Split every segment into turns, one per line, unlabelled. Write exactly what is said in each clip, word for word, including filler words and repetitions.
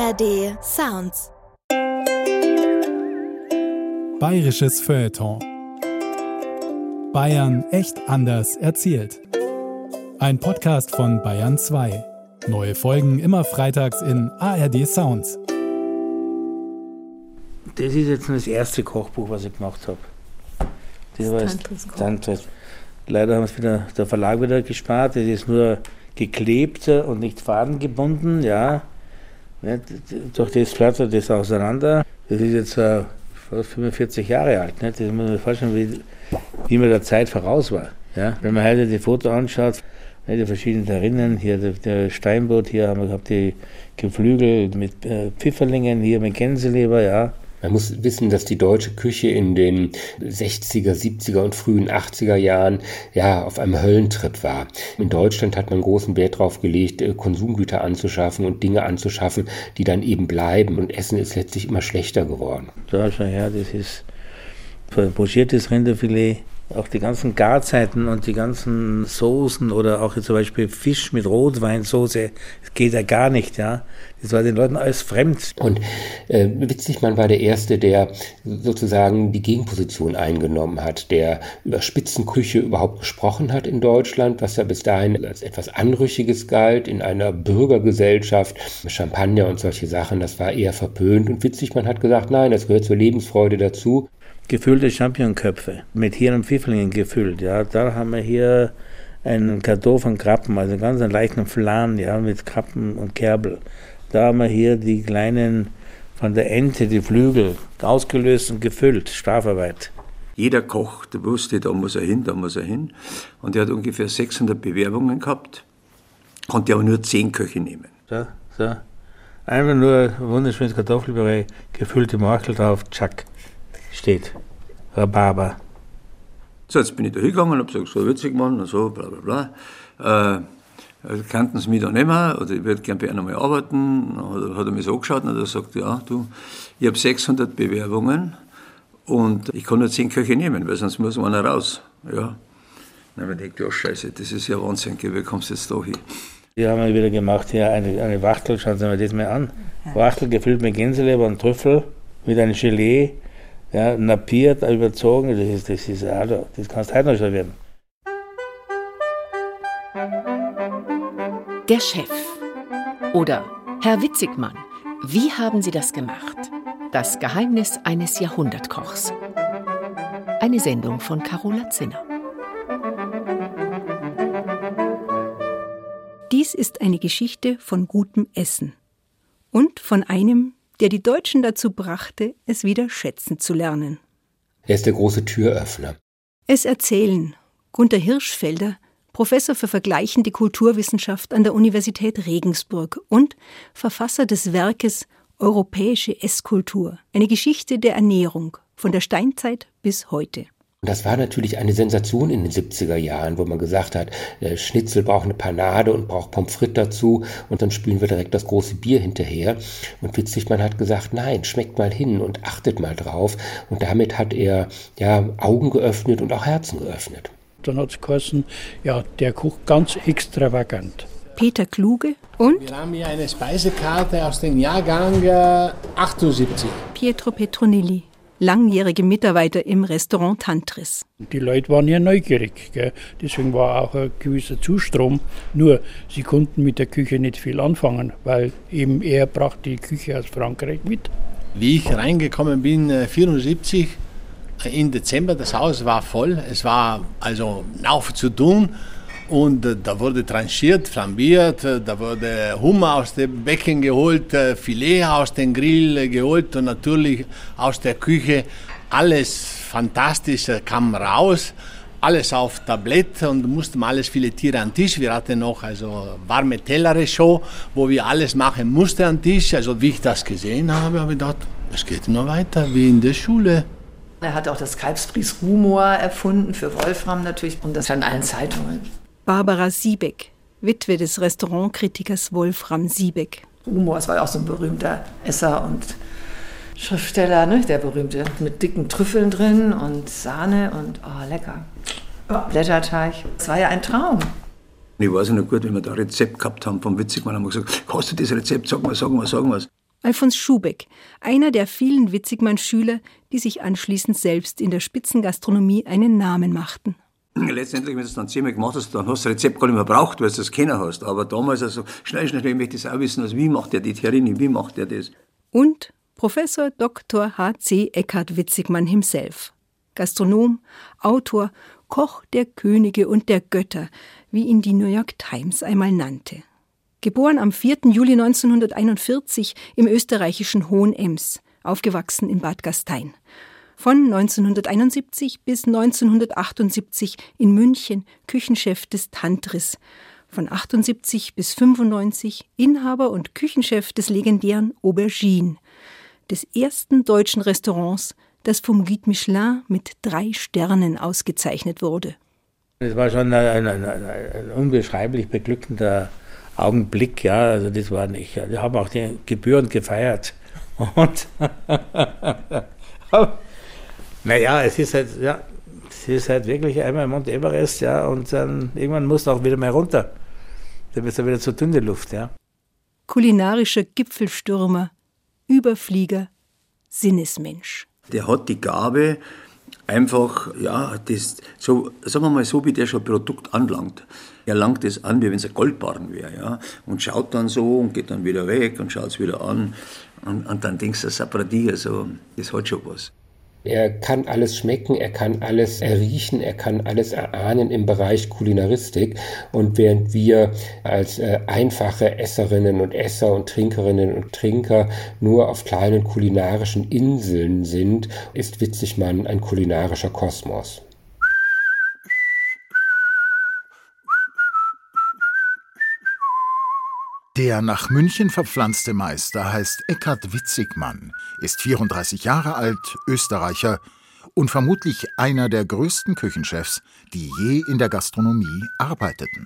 A R D Sounds.
Bayerisches Feuilleton. Bayern echt anders erzählt. Ein Podcast von Bayern zwei. Neue Folgen immer freitags in A R D Sounds.
Das ist jetzt das erste Kochbuch, was ich gemacht habe. Das war Tantris. Leider haben es wieder der Verlag wieder gespart. Das ist nur geklebt und nicht fadengebunden, ja. Durch das flattert das auseinander. Das ist jetzt äh, fast fünfundvierzig Jahre alt. Nicht? Das muss man sich vorstellen, wie, wie man der Zeit voraus war. Ja? Wenn man heute die Fotos anschaut, die verschiedenen Rinnen, hier der, der Steinbutt, hier haben wir gehabt die Geflügel mit äh, Pfifferlingen, hier mit Gänseleber, ja.
Man muss wissen, dass die deutsche Küche in den sechziger, siebziger und frühen achtziger Jahren ja auf einem Höllentrip war. In Deutschland hat man großen Wert darauf gelegt, Konsumgüter anzuschaffen und Dinge anzuschaffen, die dann eben bleiben. Und Essen ist letztlich immer schlechter geworden.
Da schau her, das ist pochiertes Rinderfilet. Auch die ganzen Garzeiten und die ganzen Soßen oder auch zum Beispiel Fisch mit Rotweinsoße, das geht ja gar nicht, ja. Das war den Leuten alles fremd.
Und äh, Witzigmann war der Erste, der sozusagen die Gegenposition eingenommen hat, der über Spitzenküche überhaupt gesprochen hat in Deutschland, was ja bis dahin als etwas Anrüchiges galt in einer Bürgergesellschaft. Champagner und solche Sachen, das war eher verpönt. Und Witzigmann hat gesagt, nein, das gehört zur Lebensfreude dazu.
Gefüllte Champignonköpfe mit Hirn und Pfifferlingen gefüllt, ja. Da haben wir hier einen Kartoffelkrabben, also einen ganz leichten Flan, ja, mit Krabben und Kerbel. Da haben wir hier die kleinen, von der Ente, die Flügel, ausgelöst und gefüllt, Strafarbeit.
Jeder Koch, der wusste, da muss er hin, da muss er hin. Und er hat ungefähr sechshundert Bewerbungen gehabt, konnte aber nur zehn Köche nehmen.
So, so. Einfach nur wunderschönes Kartoffelpüree, gefüllte Morchel drauf, tschack. Steht Rhabarber.
So, jetzt bin ich da hingegangen und habe gesagt, so Witzigmann und so, bla bla bla. Äh, also kannten Sie mich da nicht mehr, oder ich würde gerne bei Ihnen mal arbeiten. Dann hat er mich so angeschaut und hat gesagt, ja, du, ich habe sechshundert Bewerbungen und ich kann nur zehn Köche nehmen, weil sonst muss einer raus. Ja. Dann habe ich gedacht, ja, scheiße, das ist ja Wahnsinn, wie kommst du jetzt da hin?
Die haben wir wieder gemacht, hier eine, eine Wachtel, schauen Sie mal das mal an. Wachtel gefüllt mit Gänseleber und Trüffel, mit einem Gelee. Ja, napiert, überzogen, das ist, das ist, also, das kannst du heute noch servieren.
Der Chef oder Herr Witzigmann, wie haben Sie das gemacht? Das Geheimnis eines Jahrhundertkochs. Eine Sendung von Carola Zinner.
Dies ist eine Geschichte von gutem Essen und von einem, der die Deutschen dazu brachte, es wieder schätzen zu lernen.
Er ist der große Türöffner.
Es erzählen Gunter Hirschfelder, Professor für vergleichende Kulturwissenschaft an der Universität Regensburg und Verfasser des Werkes Europäische Esskultur, eine Geschichte der Ernährung von der Steinzeit bis heute.
Und das war natürlich eine Sensation in den siebziger Jahren, wo man gesagt hat, äh, Schnitzel braucht eine Panade und braucht Pommes frites dazu und dann spülen wir direkt das große Bier hinterher. Und Witzigmann hat gesagt, nein, schmeckt mal hin und achtet mal drauf. Und damit hat er ja Augen geöffnet und auch Herzen geöffnet.
Dann hat es geheißen, ja, der kocht ganz extravagant.
Peter Kluge und
wir haben hier eine Speisekarte aus dem Jahrgang äh, achtundsiebzig.
Pietro Petronilli, langjährige Mitarbeiter im Restaurant Tantris.
Die Leute waren ja neugierig, gell? Deswegen war auch ein gewisser Zustrom. Nur, sie konnten mit der Küche nicht viel anfangen, weil eben er brachte die Küche aus Frankreich mit.
Wie ich reingekommen bin, neunzehnhundertvierundsiebzig, im Dezember, das Haus war voll. Es war also auf zu tun. Und äh, da wurde tranchiert, flambiert, äh, da wurde Hummer aus dem Becken geholt, äh, Filet aus dem Grill äh, geholt und natürlich aus der Küche. Alles Fantastische kam raus, alles auf Tablett und mussten alles filetieren am Tisch. Wir hatten noch also warme Tellerrechauds, wo wir alles machen mussten am Tisch. Also wie ich das gesehen habe, habe ich gedacht, es geht nur weiter wie in der Schule.
Er hat auch das Kalbsbries Rumor erfunden, für Wolfram natürlich, und das in allen Zeitungen.
Barbara Siebeck, Witwe des Restaurantkritikers Wolfram Siebeck.
Rumor, es war ja auch so ein berühmter Esser und Schriftsteller, ne? Der berühmte, mit dicken Trüffeln drin und Sahne und oh, lecker. Oh, Blätterteig, es war ja ein Traum.
Ich weiß noch gut, wenn wir da ein Rezept gehabt haben vom Witzigmann, haben wir gesagt, hast du das Rezept, sag mal, sag mal, sag mal.
Alfons Schubeck, einer der vielen Witzigmann-Schüler, die sich anschließend selbst in der Spitzengastronomie einen Namen machten.
Letztendlich, wenn du es dann zehnmal gemacht hast, dann hast du das Rezept gar nicht mehr braucht, weil du das kennen hast. Aber damals, also schnell, schnell, ich möchte das auch wissen, also wie macht der die Terrine, wie macht der das?
Und Professor Doktor H C Eckhard Witzigmann himself. Gastronom, Autor, Koch der Könige und der Götter, wie ihn die New York Times einmal nannte. Geboren am vierten Juli neunzehnhunderteinundvierzig im österreichischen Hohenems, aufgewachsen in Bad Gastein. Von neunzehnhunderteinundsiebzig bis neunzehnhundertachtundsiebzig in München Küchenchef des Tantris. Von achtundsiebzig bis fünfundneunzig Inhaber und Küchenchef des legendären Aubergine, des ersten deutschen Restaurants, das vom Guide Michelin mit drei Sternen ausgezeichnet wurde.
Es war schon ein, ein, ein, ein unbeschreiblich beglückender Augenblick, ja, also das war nicht. Wir haben auch die gebührend gefeiert. Und naja, es ist halt, ja, es ist halt wirklich einmal Mount Everest, ja, und dann irgendwann musst du auch wieder mal runter. Dann bist du wieder zu dünne Luft, ja.
Kulinarischer Gipfelstürmer, Überflieger, Sinnesmensch.
Der hat die Gabe, einfach, ja, das, so, sagen wir mal so, wie der schon Produkt anlangt. Er langt es an, wie wenn es ein Goldbarren wäre, ja, und schaut dann so und geht dann wieder weg und schaut es wieder an. Und, und dann denkst du, das Sapradi, also, das hat schon was.
Er kann alles schmecken, er kann alles erriechen, er kann alles erahnen im Bereich Kulinaristik. Und während wir als äh, einfache Esserinnen und Esser und Trinkerinnen und Trinker nur auf kleinen kulinarischen Inseln sind, ist Witzigmann ein kulinarischer Kosmos.
Der nach München verpflanzte Meister heißt Eckhard Witzigmann, ist vierunddreißig Jahre alt, Österreicher und vermutlich einer der größten Küchenchefs, die je in der Gastronomie arbeiteten.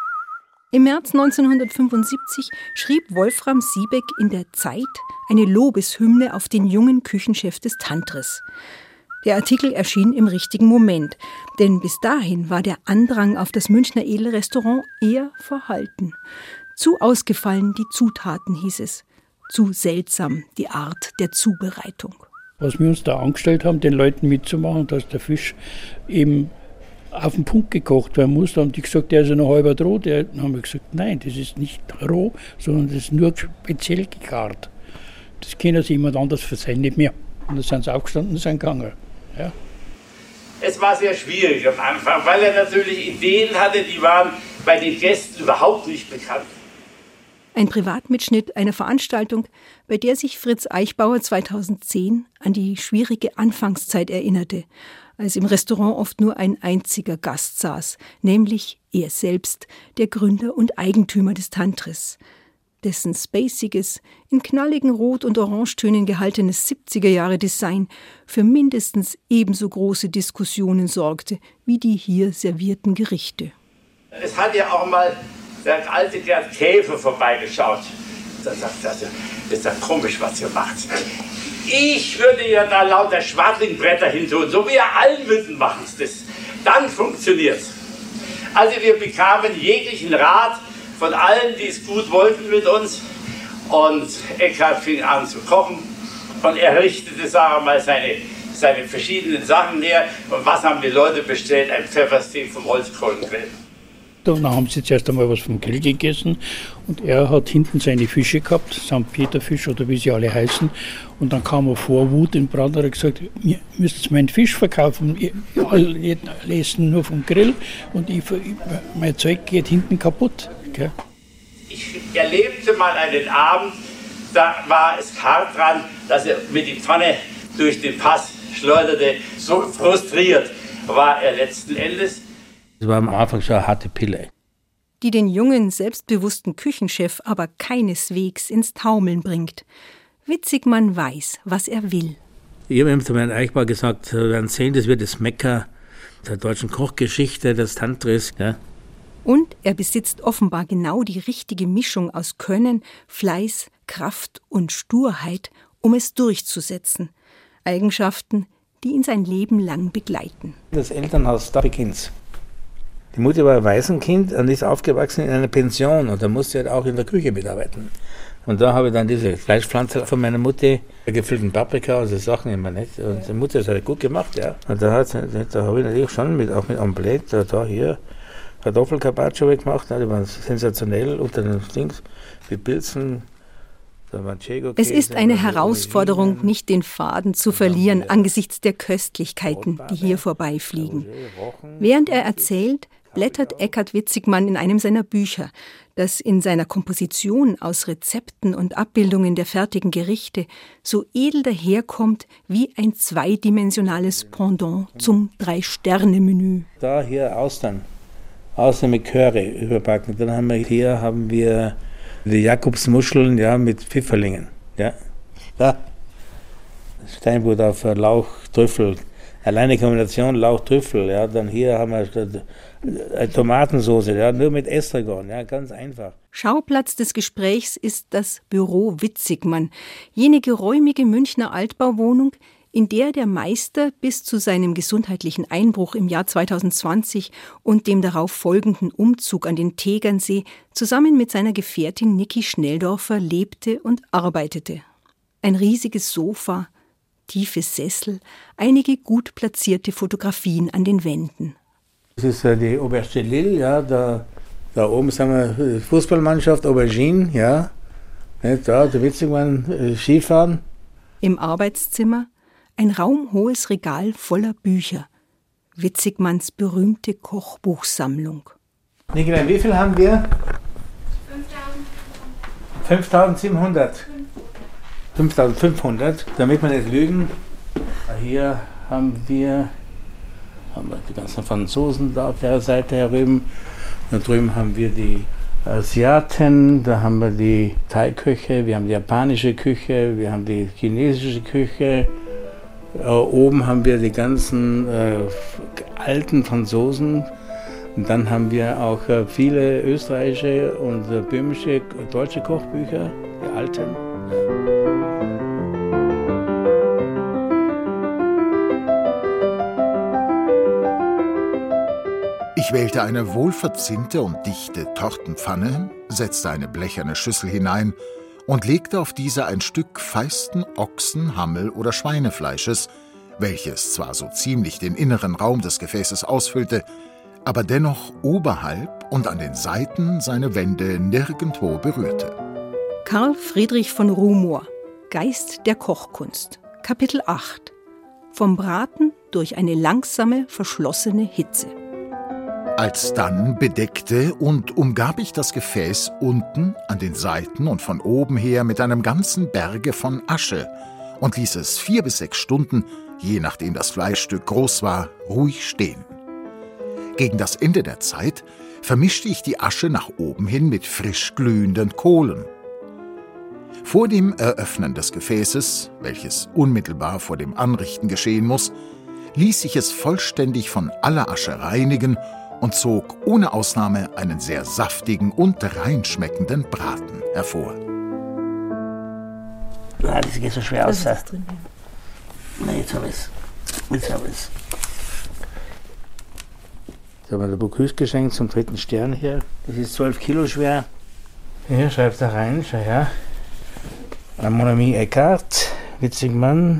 Im März neunzehnhundertfünfundsiebzig schrieb Wolfram Siebeck in der Zeit eine Lobeshymne auf den jungen Küchenchef des Tantris. Der Artikel erschien im richtigen Moment, denn bis dahin war der Andrang auf das Münchner Edelrestaurant eher verhalten. Zu ausgefallen die Zutaten, hieß es. Zu seltsam die Art der Zubereitung.
Was wir uns da angestellt haben, den Leuten mitzumachen, dass der Fisch eben auf den Punkt gekocht werden muss. Da haben die gesagt, der ist ja noch halber roh. Dann haben wir gesagt, nein, das ist nicht roh, sondern das ist nur speziell gegart. Das kann sich jemand anders verzeihen, nicht mehr. Und dann sind sie aufgestanden und sind gegangen. Ja.
Es war sehr schwierig am Anfang, weil er natürlich Ideen hatte, die waren bei den Gästen überhaupt nicht bekannt.
Ein Privatmitschnitt einer Veranstaltung, bei der sich Fritz Eichbauer zweitausendzehn an die schwierige Anfangszeit erinnerte, als im Restaurant oft nur ein einziger Gast saß, nämlich er selbst, der Gründer und Eigentümer des Tantris, dessen spaciges, in knalligen Rot- und Orangetönen gehaltenes siebziger-Jahre-Design für mindestens ebenso große Diskussionen sorgte wie die hier servierten Gerichte.
Es hat ja auch mal der alte Gerd Käfer vorbeigeschaut. Da sagt er, das ist ja komisch, was ihr macht. Ich würde ja da lauter Schwadlingbretter hin tun, so wie ihr allen Münden machen das. Dann funktioniert es. Also wir bekamen jeglichen Rat von allen, die es gut wollten mit uns. Und Eckhard fing an zu kochen. Und er richtete, sagen wir mal, seine, seine verschiedenen Sachen her. Und was haben die Leute bestellt? Ein Pfeffersteak vom Holzkohlengrill.
Dann haben sie zuerst einmal was vom Grill gegessen und er hat hinten seine Fische gehabt, Sankt Peterfisch oder wie sie alle heißen. Und dann kam er vor Wut in Brand und hat gesagt, ihr müsst meinen Fisch verkaufen, ihr alle essen nur vom Grill und ich, mein Zeug geht hinten kaputt. Okay?
Ich erlebte mal einen Abend, da war es hart dran, dass er mit die Pfanne durch den Pass schleuderte. So frustriert war er letzten Endes.
Das war am Anfang schon eine harte Pille.
Die den jungen, selbstbewussten Küchenchef aber keineswegs ins Taumeln bringt. Witzigmann weiß, was er will.
Ich habe ihm zu Herrn Eichbauer gesagt, wir werden sehen, das wird das Mekka der deutschen Kochgeschichte, des Tantris. Ja.
Und er besitzt offenbar genau die richtige Mischung aus Können, Fleiß, Kraft und Sturheit, um es durchzusetzen. Eigenschaften, die ihn sein Leben lang begleiten.
Das Elternhaus, da beginnt's. Die Mutter war ein Waisenkind und ist aufgewachsen in einer Pension und da musste halt auch in der Küche mitarbeiten. Und da habe ich dann diese Fleischpflanze von meiner Mutter, gefüllten Paprika, also Sachen immer nicht. Und die Mutter hat das gut gemacht, ja. Und da, hat, da habe ich natürlich schon mit, auch mit Omelette, da, da hier, Kartoffelcarpaccio gemacht, die waren sensationell unter den Dings, mit Pilzen.
Es ist eine Herausforderung, nicht den Faden zu verlieren angesichts der Köstlichkeiten, die hier vorbeifliegen. Während er erzählt, blättert Eckhard Witzigmann in einem seiner Bücher, das in seiner Komposition aus Rezepten und Abbildungen der fertigen Gerichte so edel daherkommt wie ein zweidimensionales Pendant zum Drei-Sterne-Menü.
Da hier Austern, Austern mit Curry überbacken. Dann haben wir hier haben wir die Jakobsmuscheln, ja, mit Pfifferlingen, ja. Da. Steinbutt auf Lauch, Trüffel. Alleine Kombination Lauch-Trüffel, ja. Dann hier haben wir eine Tomatensauce, ja, nur mit Estragon, ja, ganz einfach.
Schauplatz des Gesprächs ist das Büro Witzigmann, jene geräumige Münchner Altbauwohnung, in der der Meister bis zu seinem gesundheitlichen Einbruch im Jahr zweitausendzwanzig und dem darauf folgenden Umzug an den Tegernsee zusammen mit seiner Gefährtin Niki Schnelldorfer lebte und arbeitete. Ein riesiges Sofa, tiefe Sessel, einige gut platzierte Fotografien an den Wänden.
Das ist die Auberge de Lille, ja, da, da oben sind wir Fußballmannschaft, Aubergine, ja, da, der Witzigmann, Skifahren.
Im Arbeitszimmer ein raumhohes Regal voller Bücher. Witzigmanns berühmte Kochbuchsammlung.
Nikolai, wie viel haben wir? fünftausendsiebenhundert. fünftausendfünfhundert, damit wir nicht lügen. Hier haben wir, haben wir die ganzen Franzosen da auf der Seite herüben. Da drüben haben wir die Asiaten, da haben wir die Thai-Küche, wir haben die japanische Küche, wir haben die chinesische Küche. Uh, oben haben wir die ganzen äh, alten Franzosen. Und dann haben wir auch äh, viele österreichische und äh, böhmische, deutsche Kochbücher, die alten.
Ich wählte eine wohlverzinnte und dichte Tortenpfanne, setzte eine blecherne Schüssel hinein und legte auf diese ein Stück feisten Ochsen-, Hammel- oder Schweinefleisches, welches zwar so ziemlich den inneren Raum des Gefäßes ausfüllte, aber dennoch oberhalb und an den Seiten seine Wände nirgendwo berührte.
Karl Friedrich von Rumohr, Geist der Kochkunst, Kapitel acht. Vom Braten durch eine langsame, verschlossene Hitze.
Alsdann bedeckte und umgab ich das Gefäß unten, an den Seiten und von oben her mit einem ganzen Berge von Asche und ließ es vier bis sechs Stunden, je nachdem das Fleischstück groß war, ruhig stehen. Gegen das Ende der Zeit vermischte ich die Asche nach oben hin mit frisch glühenden Kohlen. Vor dem Eröffnen des Gefäßes, welches unmittelbar vor dem Anrichten geschehen muss, ließ ich es vollständig von aller Asche reinigen und zog ohne Ausnahme einen sehr saftigen und reinschmeckenden Braten hervor.
Ah, das geht so schwer aus.
Das ist drin, ja.
Na, jetzt habe ich es. Jetzt habe ich es. Jetzt haben wir der Bocuse geschenkt zum dritten Stern hier. Das ist zwölf Kilo schwer. Hier, schreibt da rein, schau her. Mon ami Eckhart, Witzigmann.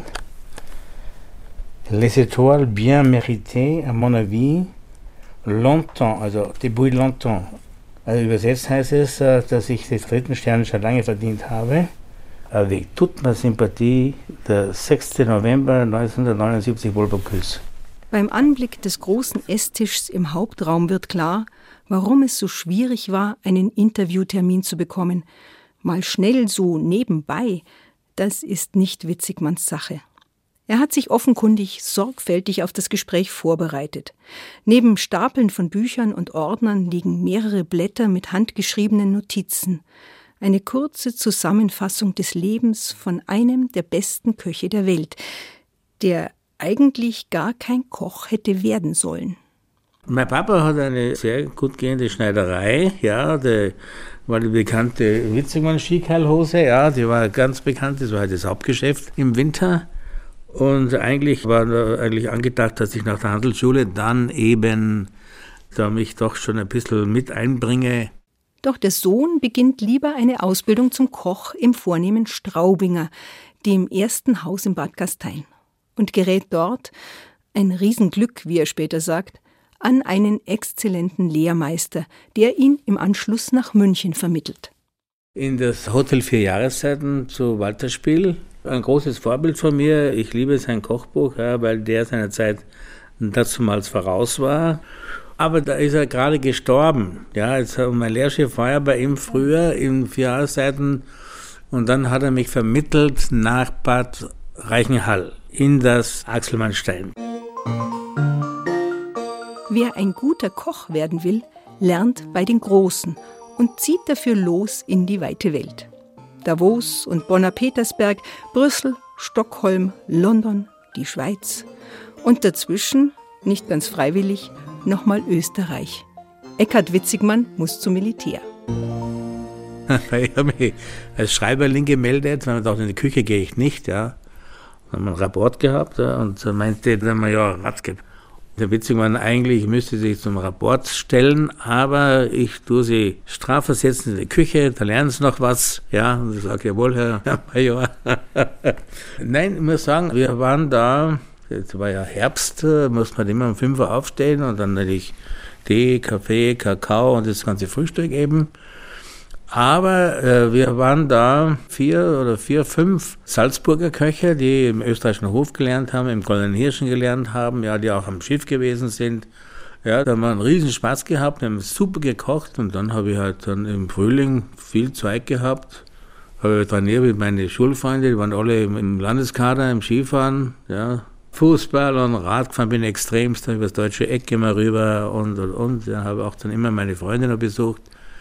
Les étoiles bien méritées, à mon avis. Longtemps, also depuis longtemps. Also übersetzt heißt es, dass ich den dritten Stern schon lange verdient habe. Avec toute ma sympathie, der sechsten November neunzehnhundertneunundsiebzig, wohl Bocuse.
Beim Anblick des großen Esstischs im Hauptraum wird klar, warum es so schwierig war, einen Interviewtermin zu bekommen. Mal schnell so nebenbei, das ist nicht Witzigmanns Sache. Er hat sich offenkundig sorgfältig auf das Gespräch vorbereitet. Neben Stapeln von Büchern und Ordnern liegen mehrere Blätter mit handgeschriebenen Notizen. Eine kurze Zusammenfassung des Lebens von einem der besten Köche der Welt, der eigentlich gar kein Koch hätte werden sollen.
Mein Papa hat eine sehr gut gehende Schneiderei, ja, die war die bekannte Witzigmann-Skikeilhose, ja, die war ganz bekannt, das war halt das Hauptgeschäft im Winter. Und eigentlich war eigentlich angedacht, dass ich nach der Handelsschule dann eben da mich doch schon ein bisschen mit einbringe.
Doch der Sohn beginnt lieber eine Ausbildung zum Koch im vornehmen Straubinger, dem ersten Haus in Bad Gastein, und gerät dort, ein Riesenglück, wie er später sagt, an einen exzellenten Lehrmeister, der ihn im Anschluss nach München vermittelt.
In das Hotel Vier Jahreszeiten zu Walterspiel, ein großes Vorbild von mir. Ich liebe sein Kochbuch, ja, weil der seiner Zeit dazumals voraus war. Aber da ist er gerade gestorben. Ja, jetzt, mein Lehrchef war ja bei ihm früher in Vier Jahreszeiten und dann hat er mich vermittelt nach Bad Reichenhall in das Axelmannstein.
Wer ein guter Koch werden will, lernt bei den Großen und zieht dafür los in die weite Welt. Davos und Bonner Petersberg, Brüssel, Stockholm, London, die Schweiz und dazwischen, nicht ganz freiwillig, nochmal Österreich. Eckhard Witzigmann muss zum Militär.
Ich habe mich als Schreiberling gemeldet, weil man dachte, in die Küche gehe ich nicht. Ja. Dann haben wir einen Rapport gehabt, ja, und dann meinte der Major Ratzke, der Witzigmann, eigentlich müsste sich zum Rapport stellen, aber ich tue sie strafversetzen in die Küche, da lernen sie noch was. Ja, und ich sage, jawohl, Herr, Herr Major. Nein, ich muss sagen, wir waren da, es war ja Herbst, musste man immer um fünf Uhr aufstehen und dann natürlich Tee, Kaffee, Kakao und das ganze Frühstück eben. Aber äh, wir waren da vier oder vier, fünf Salzburger Köche, die im österreichischen Hof gelernt haben, im Goldenen Hirschen gelernt haben, ja, die auch am Schiff gewesen sind. Ja, da haben wir einen riesen Spaß gehabt, wir haben super gekocht und dann habe ich halt dann im Frühling viel Zeit gehabt. Habe trainiert mit meinen Schulfreunden, die waren alle im, im Landeskader, im Skifahren, ja. Fußball und Radfahren bin ich extremst, über das deutsche Eck immer rüber und und und. Ja, habe auch dann immer meine Freunde noch besucht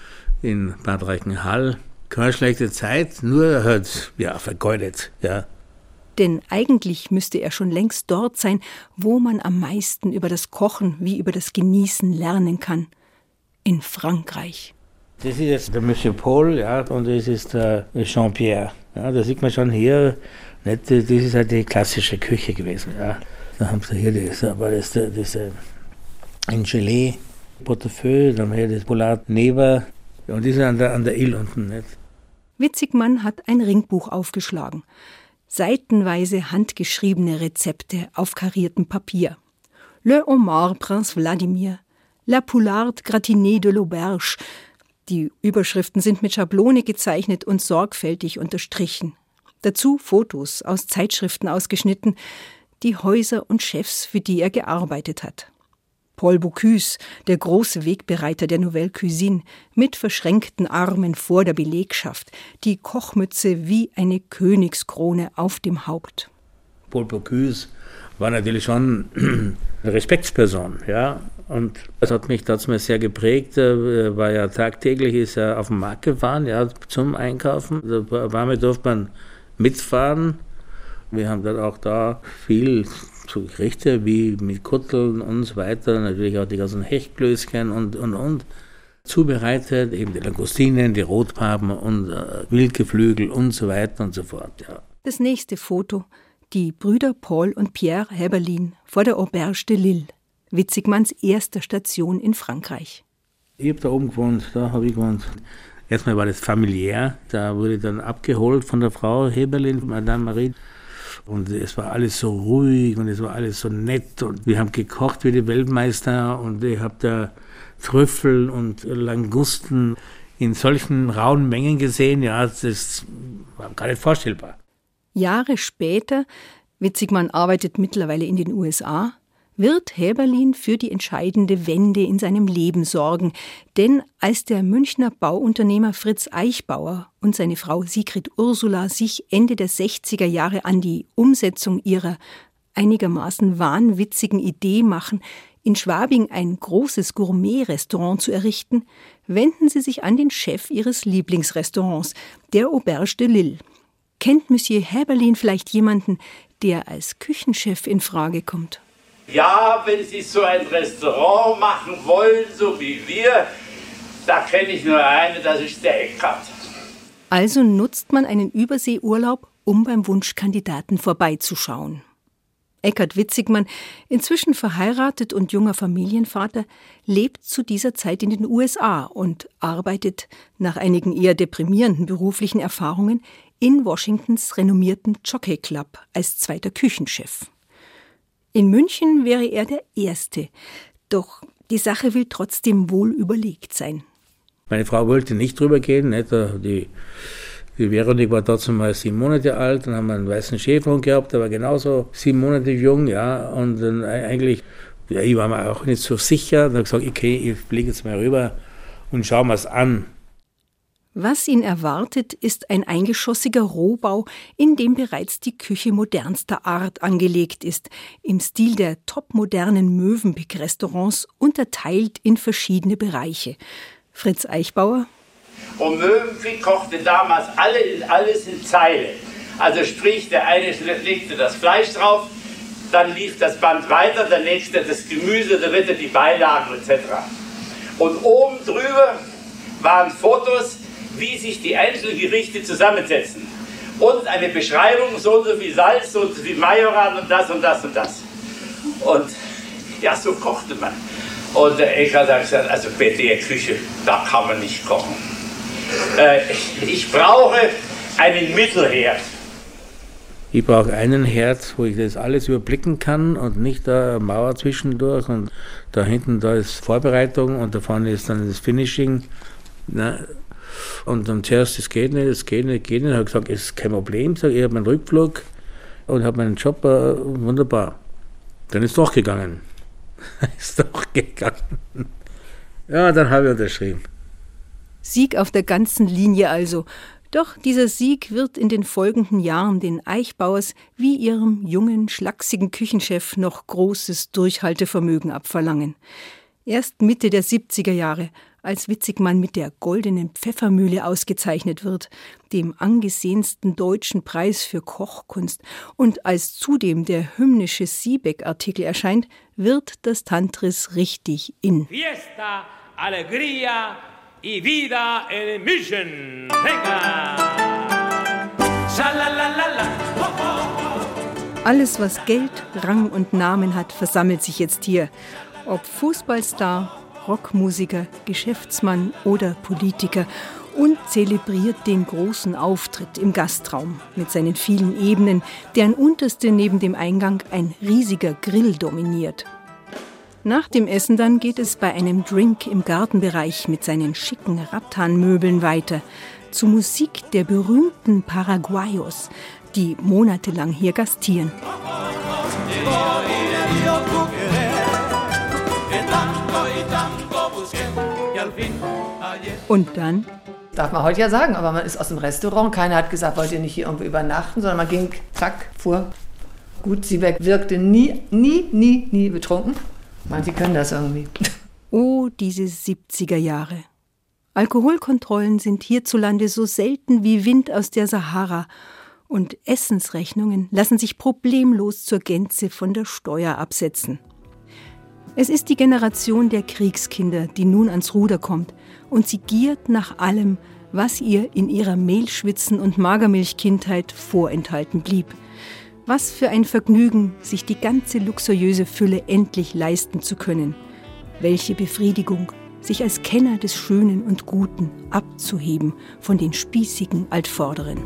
in Bad Reichenhall. Keine schlechte Zeit, nur halt, ja, vergeudet, ja.
Denn eigentlich müsste er schon längst dort sein, wo man am meisten über das Kochen wie über das Genießen lernen kann. In Frankreich.
Das ist jetzt der Monsieur Paul, ja, und das ist der Jean-Pierre. Ja, da sieht man schon hier, nicht, das ist halt die klassische Küche gewesen, ja. Da haben sie hier das, aber das, das, das ein Gelee, Portefeuille, dann haben wir hier das Poulard Neber, und die sind an der, an der Ile unten, nicht?
Witzigmann hat ein Ringbuch aufgeschlagen. Seitenweise handgeschriebene Rezepte auf kariertem Papier. Le Homard Prince Vladimir, La Poularde gratinée de l'Auberge. Die Überschriften sind mit Schablone gezeichnet und sorgfältig unterstrichen. Dazu Fotos aus Zeitschriften ausgeschnitten, die Häuser und Chefs, für die er gearbeitet hat. Paul Bocuse, der große Wegbereiter der Nouvelle Cuisine, mit verschränkten Armen vor der Belegschaft, die Kochmütze wie eine Königskrone auf dem Haupt.
Paul Bocuse war natürlich schon eine Respektsperson, ja, und das hat mich damals sehr geprägt. Er war ja tagtäglich, ist er auf den Markt gefahren, ja, zum Einkaufen. Da war, durfte man mitfahren. Wir haben dann auch da viel so Gerichte wie mit Kutteln und so weiter, natürlich auch die ganzen Hechtklößchen und, und, und zubereitet, eben die Langustinen, die Rotbarben und äh, Wildgeflügel und so weiter und so fort. Ja.
Das nächste Foto, die Brüder Paul und Pierre Heberlin vor der Auberge de Lille, Witzigmanns erster Station in Frankreich.
Ich habe da oben gewohnt, da habe ich gewohnt. Erstmal war das familiär, da wurde ich dann abgeholt von der Frau Heberlin, Madame Marie. Und es war alles so ruhig und es war alles so nett und wir haben gekocht wie die Weltmeister und ich habe da Trüffel und Langusten in solchen rauen Mengen gesehen, ja, das war gar nicht vorstellbar.
Jahre später, Witzigmann arbeitet mittlerweile in den U S A, wird Heberlin für die entscheidende Wende in seinem Leben sorgen. Denn als der Münchner Bauunternehmer Fritz Eichbauer und seine Frau Sigrid Ursula sich Ende der sechziger Jahre an die Umsetzung ihrer einigermaßen wahnwitzigen Idee machen, in Schwabing ein großes Gourmet-Restaurant zu errichten, wenden sie sich an den Chef ihres Lieblingsrestaurants, der Auberge de Lille. Kennt Monsieur Heberlin vielleicht jemanden, der als Küchenchef in Frage kommt?
Ja, wenn Sie so ein Restaurant machen wollen, so wie wir, da kenne ich nur einen, das ist der Eckhard.
Also nutzt man einen Überseeurlaub, um beim Wunschkandidaten vorbeizuschauen. Eckhard Witzigmann, inzwischen verheiratet und junger Familienvater, lebt zu dieser Zeit in den U S A und arbeitet nach einigen eher deprimierenden beruflichen Erfahrungen in Washingtons renommierten Jockey Club als zweiter Küchenchef. In München wäre er der Erste, doch die Sache will trotzdem wohl überlegt sein.
Meine Frau wollte nicht drüber gehen, nicht? Die Die Veronik war trotzdem mal sieben Monate alt, dann haben wir einen weißen Schäferhund gehabt, der war genauso sieben Monate jung, ja, und dann eigentlich, ja, ich war mir auch nicht so sicher, dann habe ich gesagt, okay, ich fliege jetzt mal rüber und schauen wir es an.
Was ihn erwartet, ist ein eingeschossiger Rohbau, in dem bereits die Küche modernster Art angelegt ist, im Stil der topmodernen Mövenpick-Restaurants, unterteilt in verschiedene Bereiche. Fritz Eichbauer.
Und Mövenpick kochte damals alle, alles in Zeile. Also sprich, der eine legte das Fleisch drauf, dann lief das Band weiter, der nächste das Gemüse, der dritte die Beilagen et cetera. Und oben drüber waren Fotos, wie sich die einzelnen Gerichte zusammensetzen. Und eine Beschreibung, so und so viel Salz, so und so viel Majoran und das und das und das. Und ja, so kochte man. Und der Eckhard hat gesagt, also bei der Küche, da kann man nicht kochen. Äh, ich brauche einen Mittelherd.
Ich brauche einen Herd, wo ich das alles überblicken kann und nicht da eine Mauer zwischendurch. Und da hinten, da ist Vorbereitung und da vorne ist dann das Finishing. Ne? Und dann zuerst, das geht nicht, das geht nicht, geht nicht. Ich habe gesagt, es ist kein Problem. Sag, ich habe meinen Rückflug und habe meinen Job, äh, wunderbar. Dann ist es doch gegangen. ist doch gegangen. Ja, dann habe ich unterschrieben.
Sieg auf der ganzen Linie also. Doch dieser Sieg wird in den folgenden Jahren den Eichbauers wie ihrem jungen, schlachsigen Küchenchef noch großes Durchhaltevermögen abverlangen. Erst Mitte der siebziger Jahre, als Witzigmann mit der Goldenen Pfeffermühle ausgezeichnet wird, dem angesehensten deutschen Preis für Kochkunst, und als zudem der hymnische Siebeck-Artikel erscheint, wird das Tantris richtig in.
Fiesta, Alegria, y vida en München.
Alles, was Geld, Rang und Namen hat, versammelt sich jetzt hier. Ob Fußballstar, Rockmusiker, Geschäftsmann oder Politiker, und zelebriert den großen Auftritt im Gastraum mit seinen vielen Ebenen, deren unterste neben dem Eingang ein riesiger Grill dominiert. Nach dem Essen dann geht es bei einem Drink im Gartenbereich mit seinen schicken Rattanmöbeln weiter, zu Musik der berühmten Paraguayos, die monatelang hier gastieren. Und dann?
Darf man heute ja sagen, aber man ist aus dem Restaurant. Keiner hat gesagt, wollt ihr nicht hier irgendwo übernachten, sondern man ging, zack, fuhr. Gut, Siebeck wirkte nie, nie, nie, nie betrunken. Manche können das irgendwie.
Oh, diese siebziger Jahre. Alkoholkontrollen sind hierzulande so selten wie Wind aus der Sahara. Und Essensrechnungen lassen sich problemlos zur Gänze von der Steuer absetzen. Es ist die Generation der Kriegskinder, die nun ans Ruder kommt. Und sie giert nach allem, was ihr in ihrer Mehlschwitzen- und Magermilchkindheit vorenthalten blieb. Was für ein Vergnügen, sich die ganze luxuriöse Fülle endlich leisten zu können. Welche Befriedigung, sich als Kenner des Schönen und Guten abzuheben von den spießigen Altvorderen.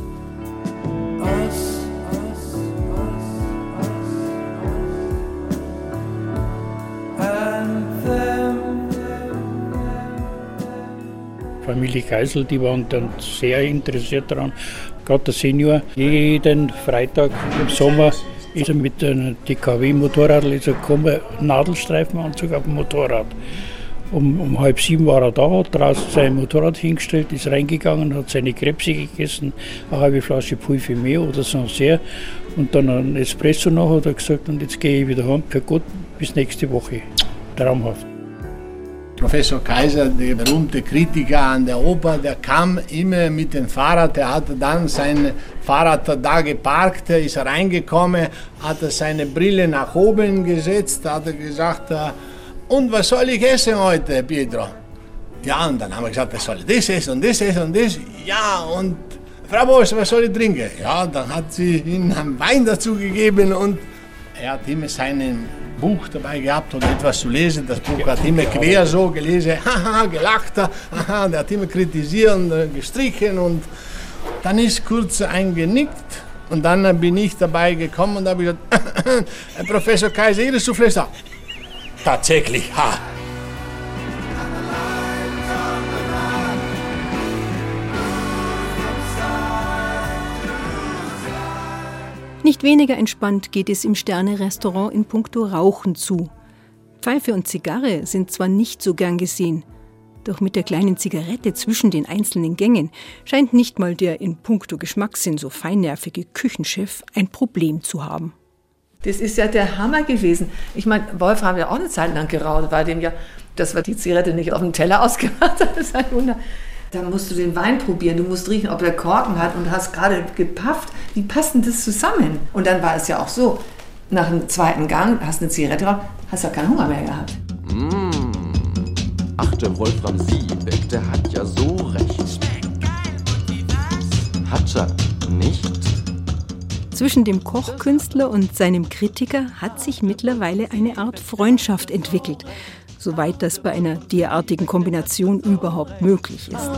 Familie Geisel, die waren dann sehr interessiert daran. Gerade der Senior, jeden Freitag im Sommer ist er mit einem D K W-Motorrad gekommen, Nadelstreifenanzug auf dem Motorrad. Um, um halb sieben war er da, hat draußen sein Motorrad hingestellt, ist reingegangen, hat seine Krebse gegessen, eine halbe Flasche Pulvermehl oder Sancerre und dann einen Espresso noch, hat er gesagt, und jetzt gehe ich wieder heim. Für Gott, bis nächste Woche. Traumhaft.
Professor Kaiser, der berühmte Kritiker an der Oper, der kam immer mit dem Fahrrad, der hatte dann sein Fahrrad da geparkt, ist reingekommen, hat seine Brille nach oben gesetzt, hat er gesagt, und was soll ich essen heute, Pietro? Ja, und dann haben wir gesagt, ich soll das essen und das essen und das. Ja, und Frau Bosch, was soll ich trinken? Ja, dann hat sie ihm einen Wein dazu gegeben und Er hat immer sein Buch dabei gehabt und etwas zu lesen. Das Buch hat immer quer so gelesen, haha, gelacht, haha, der hat immer kritisiert und gestrichen und dann ist kurz eingenickt und dann bin ich dabei gekommen und habe gesagt, Professor Kaiser, Ihre Soufflé ist da. Tatsächlich, ha.
Nicht weniger entspannt geht es im Sterne-Restaurant in puncto Rauchen zu. Pfeife und Zigarre sind zwar nicht so gern gesehen, doch mit der kleinen Zigarette zwischen den einzelnen Gängen scheint nicht mal der in puncto Geschmackssinn so feinnervige Küchenchef ein Problem zu haben.
Das ist ja der Hammer gewesen. Ich meine, Wolf haben ja auch eine Zeit lang geraucht, war dem ja, dass wir die Zigarette nicht auf dem Teller ausgemacht haben, das ist ein Wunder. Da musst du den Wein probieren, du musst riechen, ob er Korken hat und hast gerade gepafft. Wie passt denn das zusammen? Und dann war es ja auch so, nach dem zweiten Gang hast du eine Zigarette geraucht, hast ja keinen Hunger mehr gehabt.
Mmh. Ach, der Wolfram Siebeck, der hat ja so recht. Hat er nicht?
Zwischen dem Kochkünstler und seinem Kritiker hat sich mittlerweile eine Art Freundschaft entwickelt, soweit das bei einer derartigen Kombination überhaupt möglich ist.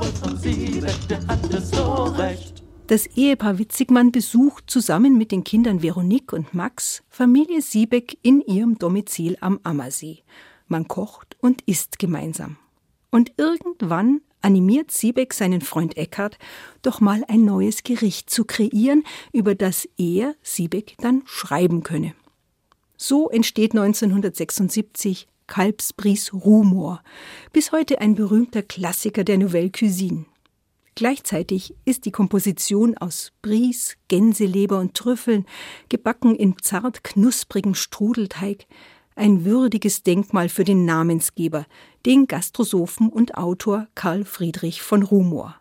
Das Ehepaar Witzigmann besucht zusammen mit den Kindern Veronique und Max Familie Siebeck in ihrem Domizil am Ammersee. Man kocht und isst gemeinsam. Und irgendwann animiert Siebeck seinen Freund Eckhard, doch mal ein neues Gericht zu kreieren, über das er, Siebeck, dann schreiben könne. So entsteht neunzehnhundertsechsundsiebzig Kalbsbries Rumor, bis heute ein berühmter Klassiker der Nouvelle Cuisine. Gleichzeitig ist die Komposition aus Bries, Gänseleber und Trüffeln, gebacken in zart knusprigem Strudelteig, ein würdiges Denkmal für den Namensgeber, den Gastrosophen und Autor Karl Friedrich von Rumor.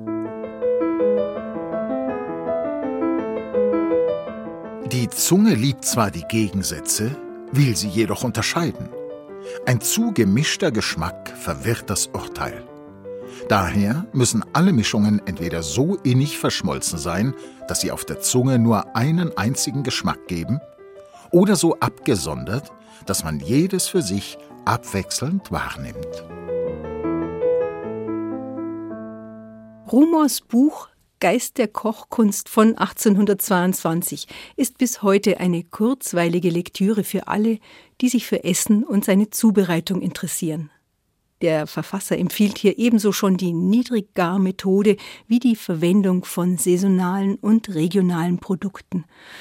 Die Zunge liebt zwar die Gegensätze, will sie jedoch unterscheiden. Ein zu gemischter Geschmack verwirrt das Urteil. Daher müssen alle Mischungen entweder so innig verschmolzen sein, dass sie auf der Zunge nur einen einzigen Geschmack geben, oder so abgesondert, dass man jedes für sich abwechselnd wahrnimmt.
Rumors Buch Geist der Kochkunst von achtzehnhundertzweiundzwanzig ist bis heute eine kurzweilige Lektüre für alle, die sich für Essen und seine Zubereitung interessieren. Der Verfasser empfiehlt hier ebenso schon die Niedriggar-Methode wie die Verwendung von saisonalen und regionalen Produkten.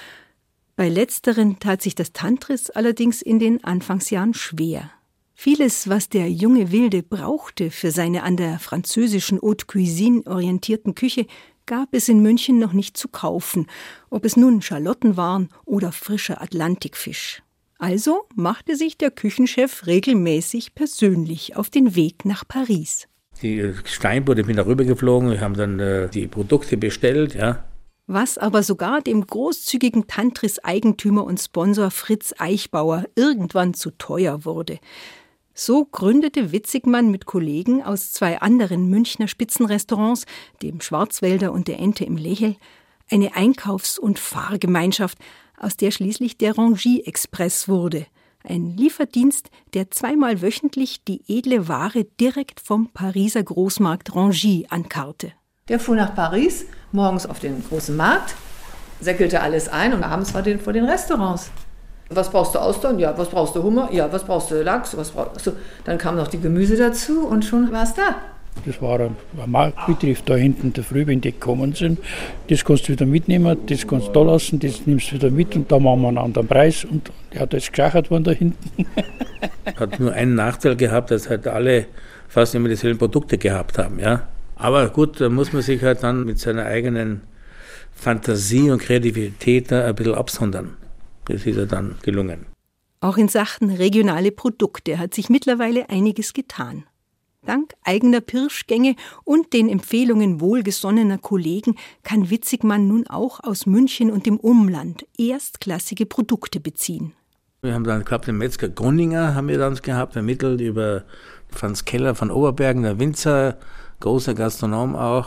Bei letzteren tat sich das Tantris allerdings in den Anfangsjahren schwer. Vieles, was der junge Wilde brauchte für seine an der französischen Haute Cuisine orientierten Küche, gab es in München noch nicht zu kaufen, ob es nun Schalotten waren oder frischer Atlantikfisch. Also machte sich der Küchenchef regelmäßig persönlich auf den Weg nach Paris.
Die Steinbude, ich bin da rübergeflogen, wir haben dann äh, die Produkte bestellt, ja.
Was aber sogar dem großzügigen Tantris-Eigentümer und Sponsor Fritz Eichbauer irgendwann zu teuer wurde. So gründete Witzigmann mit Kollegen aus zwei anderen Münchner Spitzenrestaurants, dem Schwarzwälder und der Ente im Lechel, eine Einkaufs- und Fahrgemeinschaft, aus der schließlich der Rangy-Express wurde, ein Lieferdienst, der zweimal wöchentlich die edle Ware direkt vom Pariser Großmarkt Rangy ankarrte.
Der fuhr nach Paris, morgens auf den großen Markt, säckelte alles ein und abends war den vor den Restaurants. Was brauchst du Austern? Ja. Was brauchst du Hummer? Ja. Was brauchst du Lachs? Was brauchst du? Dann kam noch die Gemüse dazu und schon war es da.
Das war ein Marktbetrieb da hinten in der Früh, wenn die gekommen sind. Das kannst du wieder mitnehmen, das kannst du da lassen, das nimmst du wieder mit und da machen wir einen anderen Preis. Und der hat jetzt geschachert worden da hinten.
Hat nur einen Nachteil gehabt, dass halt alle fast immer dieselben Produkte gehabt haben, ja. Aber gut, da muss man sich halt dann mit seiner eigenen Fantasie und Kreativität da ein bisschen absondern. Das ist ja dann gelungen.
Auch in Sachen regionale Produkte hat sich mittlerweile einiges getan. Dank eigener Pirschgänge und den Empfehlungen wohlgesonnener Kollegen kann Witzigmann nun auch aus München und dem Umland erstklassige Produkte beziehen.
Wir haben dann gehabt, den Metzger Grunninger haben wir dann gehabt, ermittelt über Franz Keller von Oberbergen, der Winzer, großer Gastronom auch.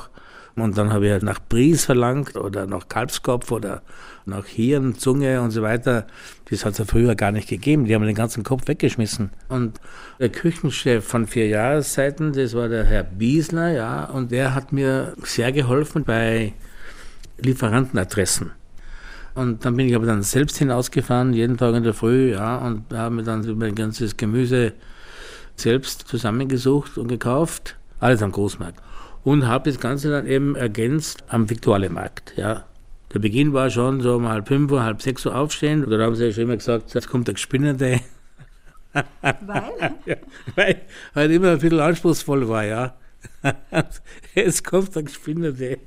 Und dann habe ich halt nach Bries verlangt oder nach Kalbskopf oder nach Hirn, Zunge und so weiter. Das hat es ja früher gar nicht gegeben. Die haben den ganzen Kopf weggeschmissen. Und der Küchenchef von vier Jahreszeiten, das war der Herr Biesler, ja, und der hat mir sehr geholfen bei Lieferantenadressen. Und dann bin ich aber dann selbst hinausgefahren, jeden Tag in der Früh, ja, und habe mir dann mein ganzes Gemüse selbst zusammengesucht und gekauft. Alles am Großmarkt. Und habe das Ganze dann eben ergänzt am Viktualienmarkt, ja. Der Beginn war schon so um halb fünf Uhr, halb sechs Uhr aufstehen. Und da haben sie ja schon immer gesagt, jetzt kommt der Gespinnerte. Weil? Ja, weil halt immer ein bisschen anspruchsvoll war, ja. Jetzt kommt der Gespinnerte.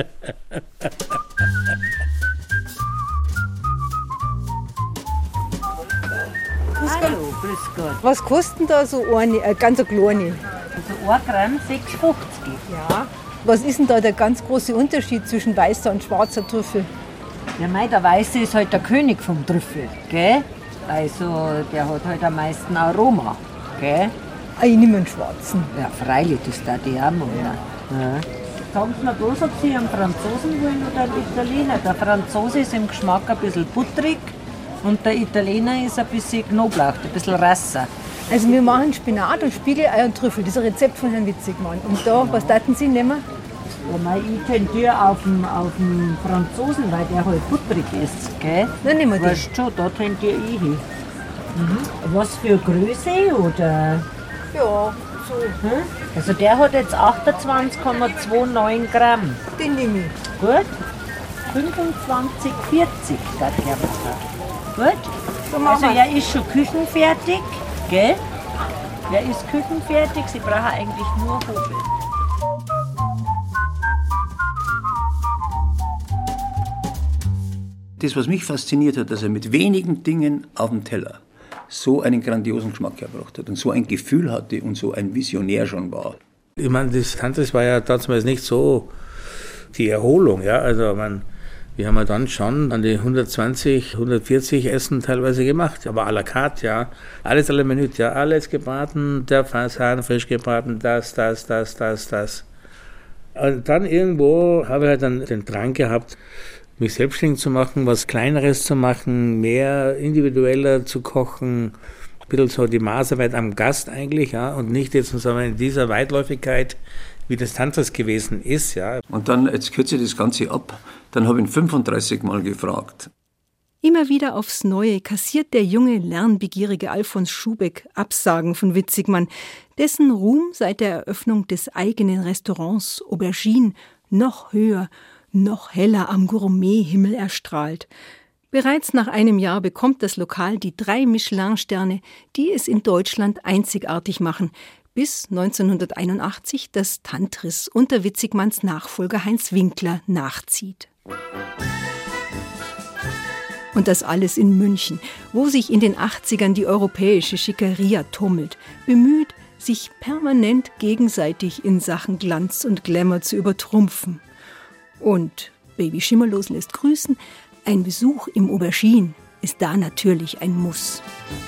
Hallo, grüß Gott.
Was kosten da so eine, eine ganz kleine?
Also ein Gramm sechs fünfzig.
Ja. Was ist denn da der ganz große Unterschied zwischen weißer und schwarzer Trüffel?
Ja, mei, der Weiße ist halt der König vom Trüffel, gell? Also der hat halt am meisten Aroma, gell?
Ah, ich nehme einen schwarzen.
Ja, freilich, das darf ich auch machen. Ja. Sagen Sie mir bloß, ob Sie einen Franzosen wollen oder einen Italiener. Der Franzose ist im Geschmack ein bisschen butterig und der Italiener ist ein bisschen Knoblauch, ein bisschen rasser.
Also wir machen Spinat und Spiegeleier und Trüffel. Das ist ein Rezept von Herrn Witzigmann. Und da, ja. Was daten Sie nehmen?
Ja, mei, ich tendiere auf den, auf den Franzosen, weil der halt butterig ist, gell?
Dann nehmen wir den.
Weißt schon, da tendiere ich hin. Mhm. Was für Größe, oder?
Ja, so.
Hm? Also der hat jetzt achtundzwanzig Komma neunundzwanzig Gramm.
Den nehme ich.
Gut. fünfundzwanzig vierzig, das der Gut.
So
also er ist schon küchenfertig, gell? Er ist küchenfertig, Sie brauchen eigentlich nur Hobel.
Das, was mich fasziniert hat, dass er mit wenigen Dingen auf dem Teller so einen grandiosen Geschmack erbracht hat und so ein Gefühl hatte und so ein Visionär schon war.
Ich meine, das Tantris war ja damals nicht so die Erholung, ja, also man, wir haben ja dann schon an die hundertzwanzig, hundertvierzig Essen teilweise gemacht, aber à la carte, ja, alles à la minute, ja, alles gebraten, der Fasan frisch gebraten, das, das, das, das, das. Und dann irgendwo habe ich halt dann den Drang gehabt, mich selbstständig zu machen, was Kleineres zu machen, mehr individueller zu kochen, ein bisschen so die Maßarbeit am Gast eigentlich, ja, und nicht jetzt sagen wir, in dieser Weitläufigkeit, wie das Tantris gewesen ist, ja.
Und dann, jetzt kürze ich das Ganze ab, dann habe ich ihn fünfunddreißig Mal gefragt.
Immer wieder aufs Neue kassiert der junge, lernbegierige Alfons Schubeck Absagen von Witzigmann, dessen Ruhm seit der Eröffnung des eigenen Restaurants Aubergine noch höher, noch heller am Gourmethimmel erstrahlt. Bereits nach einem Jahr bekommt das Lokal die drei Michelin-Sterne, die es in Deutschland einzigartig machen, bis neunzehnhunderteinundachtzig das Tantris unter Witzigmanns Nachfolger Heinz Winkler nachzieht. Und das alles in München, wo sich in den achtzigern die europäische Schickeria tummelt, bemüht, sich permanent gegenseitig in Sachen Glanz und Glamour zu übertrumpfen. Und Baby Schimmerlos lässt grüßen, ein Besuch im Aubergine ist da natürlich ein Muss.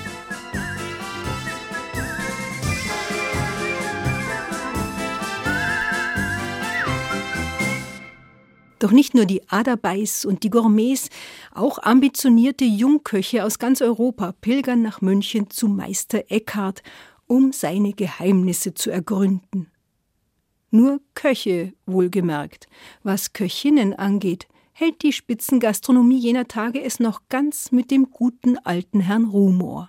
Doch nicht nur die Aderbeiß und die Gourmets, auch ambitionierte Jungköche aus ganz Europa pilgern nach München zu Meister Eckhart, um seine Geheimnisse zu ergründen. Nur Köche, wohlgemerkt. Was Köchinnen angeht, hält die Spitzengastronomie jener Tage es noch ganz mit dem guten alten Herrn Rumor.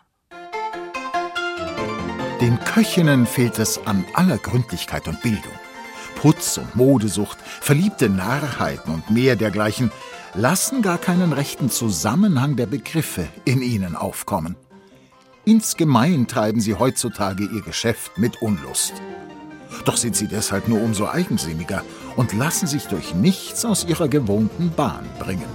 Den Köchinnen fehlt es an aller Gründlichkeit und Bildung. Putz- und Modesucht, verliebte Narrheiten und mehr dergleichen lassen gar keinen rechten Zusammenhang der Begriffe in ihnen aufkommen. Insgemein treiben sie heutzutage ihr Geschäft mit Unlust. Doch sind sie deshalb nur umso eigensinniger und lassen sich durch nichts aus ihrer gewohnten Bahn bringen.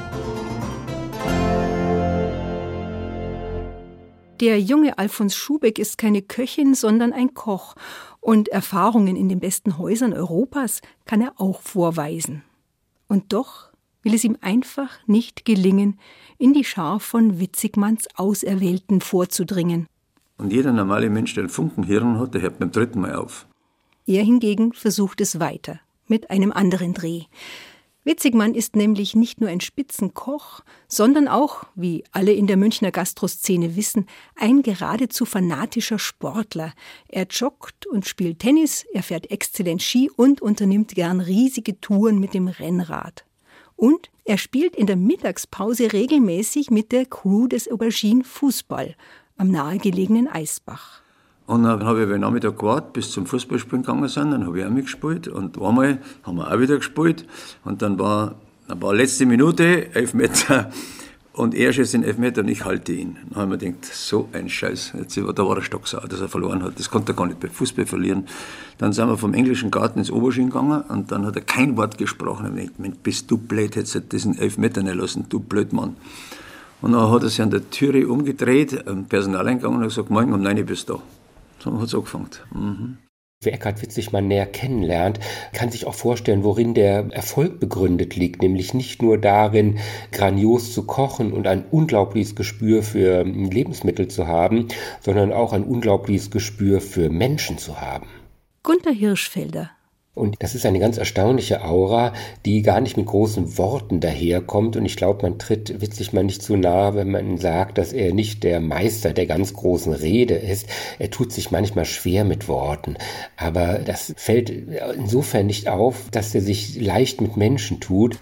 Der junge Alfons Schubeck ist keine Köchin, sondern ein Koch. Und Erfahrungen in den besten Häusern Europas kann er auch vorweisen. Und doch will es ihm einfach nicht gelingen, in die Schar von Witzigmanns Auserwählten vorzudringen.
Und jeder normale Mensch, der ein Funkenhirn hat, der hört beim dritten Mal auf.
Er hingegen versucht es weiter. mit einem anderen Dreh. Witzigmann ist nämlich nicht nur ein Spitzenkoch, sondern auch, wie alle in der Münchner Gastroszene wissen, ein geradezu fanatischer Sportler. Er joggt und spielt Tennis, er fährt exzellent Ski und unternimmt gern riesige Touren mit dem Rennrad. Und er spielt in der Mittagspause regelmäßig mit der Crew des Aubergine Fußball am nahegelegenen Eisbach.
Und dann habe ich am Nachmittag gewartet, bis zum Fußballspielen gegangen sind. Dann habe ich auch mitgespielt. Und einmal haben wir auch wieder gespielt. Und dann war, dann war letzte Minute, Elfmeter. Und er schießt den Elfmeter und ich halte ihn. Dann habe ich mir gedacht, so ein Scheiß. Jetzt, da war er stocksauer, dass er verloren hat. Das konnte er gar nicht bei Fußball verlieren. Dann sind wir vom englischen Garten ins Aubergine gegangen. Und dann hat er kein Wort gesprochen. Und ich habe gedacht, bist du blöd, hättest du diesen Elfmeter nicht lassen, du Blödmann. Und dann hat er sich an der Türe umgedreht, am Personaleingang und hat gesagt, morgen um neun Uhr bist du da. So hat es angefangen. Mhm.
Wer Eckhard Witzigmann näher kennenlernt, kann sich auch vorstellen, worin der Erfolg begründet liegt, nämlich nicht nur darin, grandios zu kochen und ein unglaubliches Gespür für Lebensmittel zu haben, sondern auch ein unglaubliches Gespür für Menschen zu haben.
Gunter Hirschfelder.
Und das ist eine ganz erstaunliche Aura, die gar nicht mit großen Worten daherkommt. Und ich glaube, man tritt Witzigmann nicht zu nahe, wenn man sagt, dass er nicht der Meister der ganz großen Rede ist. Er tut sich manchmal schwer mit Worten. Aber das fällt insofern nicht auf, dass er sich leicht mit Menschen tut.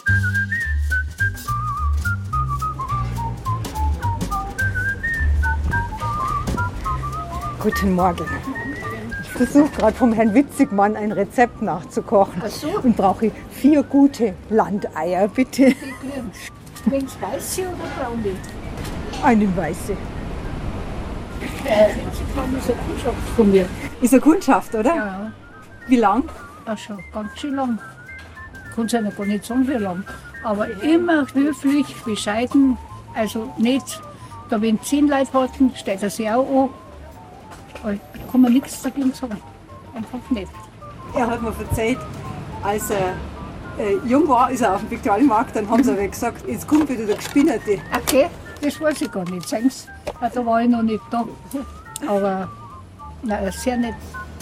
Guten Morgen. Ich versuche gerade vom Herrn Witzigmann ein Rezept nachzukochen.
Ach so.
Und brauche vier gute Landeier, bitte.
Wenn es weiße oder braune?
Einen weiße.
Äh, Witzigmann ist eine Kundschaft von mir.
Ist eine Kundschaft, oder?
Ja.
Wie lang?
Ach schon, ganz schön lang. Ich kann es ja noch gar nicht sagen, wie lang. Aber immer höflich, bescheiden. Also nicht, da wenn zehn Leute warten, steht er sich auch an. Da kann man nichts dagegen sagen. Einfach nicht.
Er hat mir erzählt, als er äh, jung war, ist er auf dem Viktualienmarkt, dann haben sie aber gesagt, jetzt kommt wieder der Gespinnerte.
Okay, das weiß ich gar nicht. Sehen Sie, da war ich noch nicht da. Aber nein, sehr nett.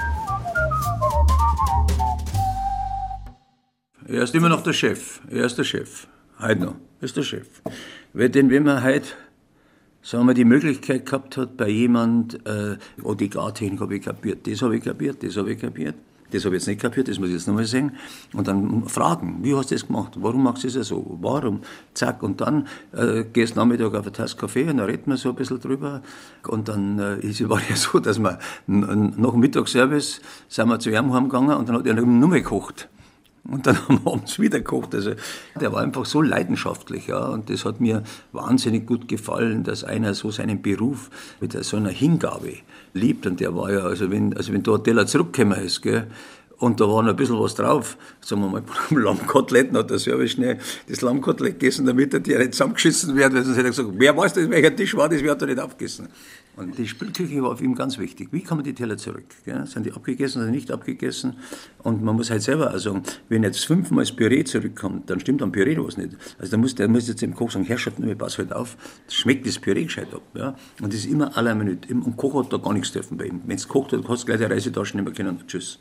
Er ist immer noch der Chef. Er ist der Chef. Heute noch. Er ist der Chef. Denn wenn man heute, sagen wir, die Möglichkeit gehabt hat, bei jemand, äh, oh, die Gartechnik habe ich kapiert, das habe ich kapiert, das habe ich kapiert, das habe ich jetzt nicht kapiert, das muss ich jetzt nochmal sagen. Und dann fragen, wie hast du das gemacht? Warum machst du das so? Warum? Zack. Und dann äh, gehst du Nachmittag auf eine Tasse Kaffee und dann reden wir so ein bisschen drüber. Und dann äh, ist, war ja so, dass wir nach dem Mittagsservice sind wir zu ihm heimgegangen und dann hat er nur mehr gekocht. Und dann haben wir abends wieder gekocht. Also, der war einfach so leidenschaftlich, ja. Und das hat mir wahnsinnig gut gefallen, dass einer so seinen Beruf mit so einer Hingabe liebt. Und der war ja, also wenn, also wenn da ein Teller zurückgekommen ist, gell, und da war noch ein bisschen was drauf, sagen wir mal, beim Lammkoteletten hat der Service schnell das Lammkotelett gegessen, damit er die nicht zusammengeschissen wird, weil sonst hätte er gesagt, wer weiß das, welcher Tisch war das, wer hat da nicht aufgegessen. Und die Spülküche war für ihn ganz wichtig. Wie kann man die Teller zurück? Gell? Sind die abgegessen oder nicht abgegessen? Und man muss halt selber auch sagen, wenn jetzt fünfmal das Püree zurückkommt, dann stimmt am Püree was nicht. Also da muss, der muss jetzt dem Koch sagen, Herrschaft, mir pass halt auf, das schmeckt das Püree gescheit ab. Ja? Und das ist immer à la minute. Und Koch hat da gar nichts dürfen bei ihm. Wenn es gekocht hat, hast du gleich die Reisetaschen nicht mehr können. Tschüss.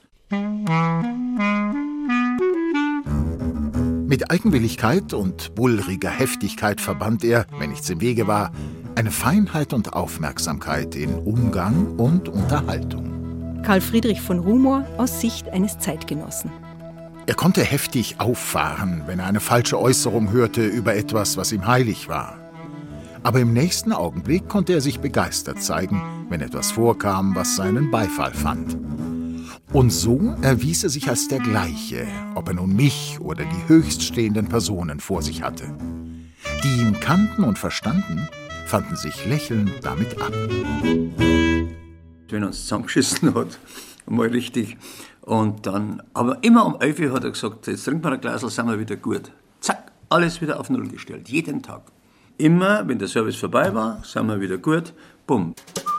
Mit Eigenwilligkeit und bullriger Heftigkeit verband er, wenn nichts im Wege war, eine Feinheit und Aufmerksamkeit in Umgang und Unterhaltung.
Karl Friedrich von Rumor aus Sicht eines Zeitgenossen.
Er konnte heftig auffahren, wenn er eine falsche Äußerung hörte über etwas, was ihm heilig war. Aber im nächsten Augenblick konnte er sich begeistert zeigen, wenn etwas vorkam, was seinen Beifall fand. Und so erwies er sich als der Gleiche, ob er nun mich oder die höchststehenden Personen vor sich hatte. Die ihn kannten und verstanden, fanden sich lächelnd damit ab.
Wenn er uns zusammengeschissen hat, mal richtig. Und dann, aber immer um elf Uhr hat er gesagt, jetzt trinken wir ein Glas, sind wir wieder gut. Zack, alles wieder auf Null gestellt, jeden Tag. Immer, wenn der Service vorbei war, sind wir wieder gut, bumm.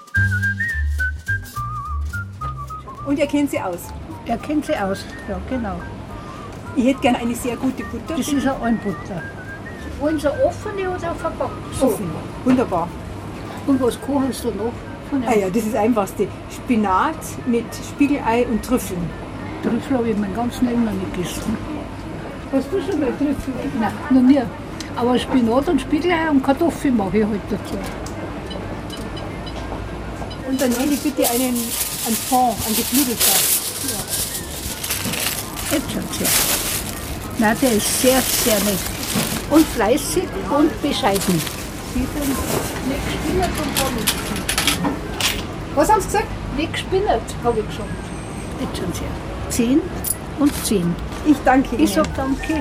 Und er kennt sie aus?
Er kennt sie aus, ja genau.
Ich hätte gerne eine sehr gute Butter.
Das ist eine Almbutter. Wollen Sie eine offene oder eine verpackte?
So. Offene, wunderbar.
Und was kochst du noch?
Ah ja, das ist das Einfachste. Spinat mit Spiegelei und Trüffeln.
Trüffel habe ich mein ganzes Leben noch nicht gegessen. Hast du schon mal Trüffel? Nein, noch nie. Aber Spinat und Spiegelei und Kartoffeln mache ich halt dazu.
Und dann hätte ich bitte einen, einen Fond, einen Geflügelsaft.
Ja. Jetzt schaut's her. Nein, der ist sehr, sehr nett. Und fleißig und bescheiden. Sie sind nicht gespinnert und gar nichts.
Was haben Sie gesagt?
Nicht gespinnert, habe ich gesagt. Jetzt schaut's her. Zehn und zehn.
Ich danke Ihnen.
Ich sag danke.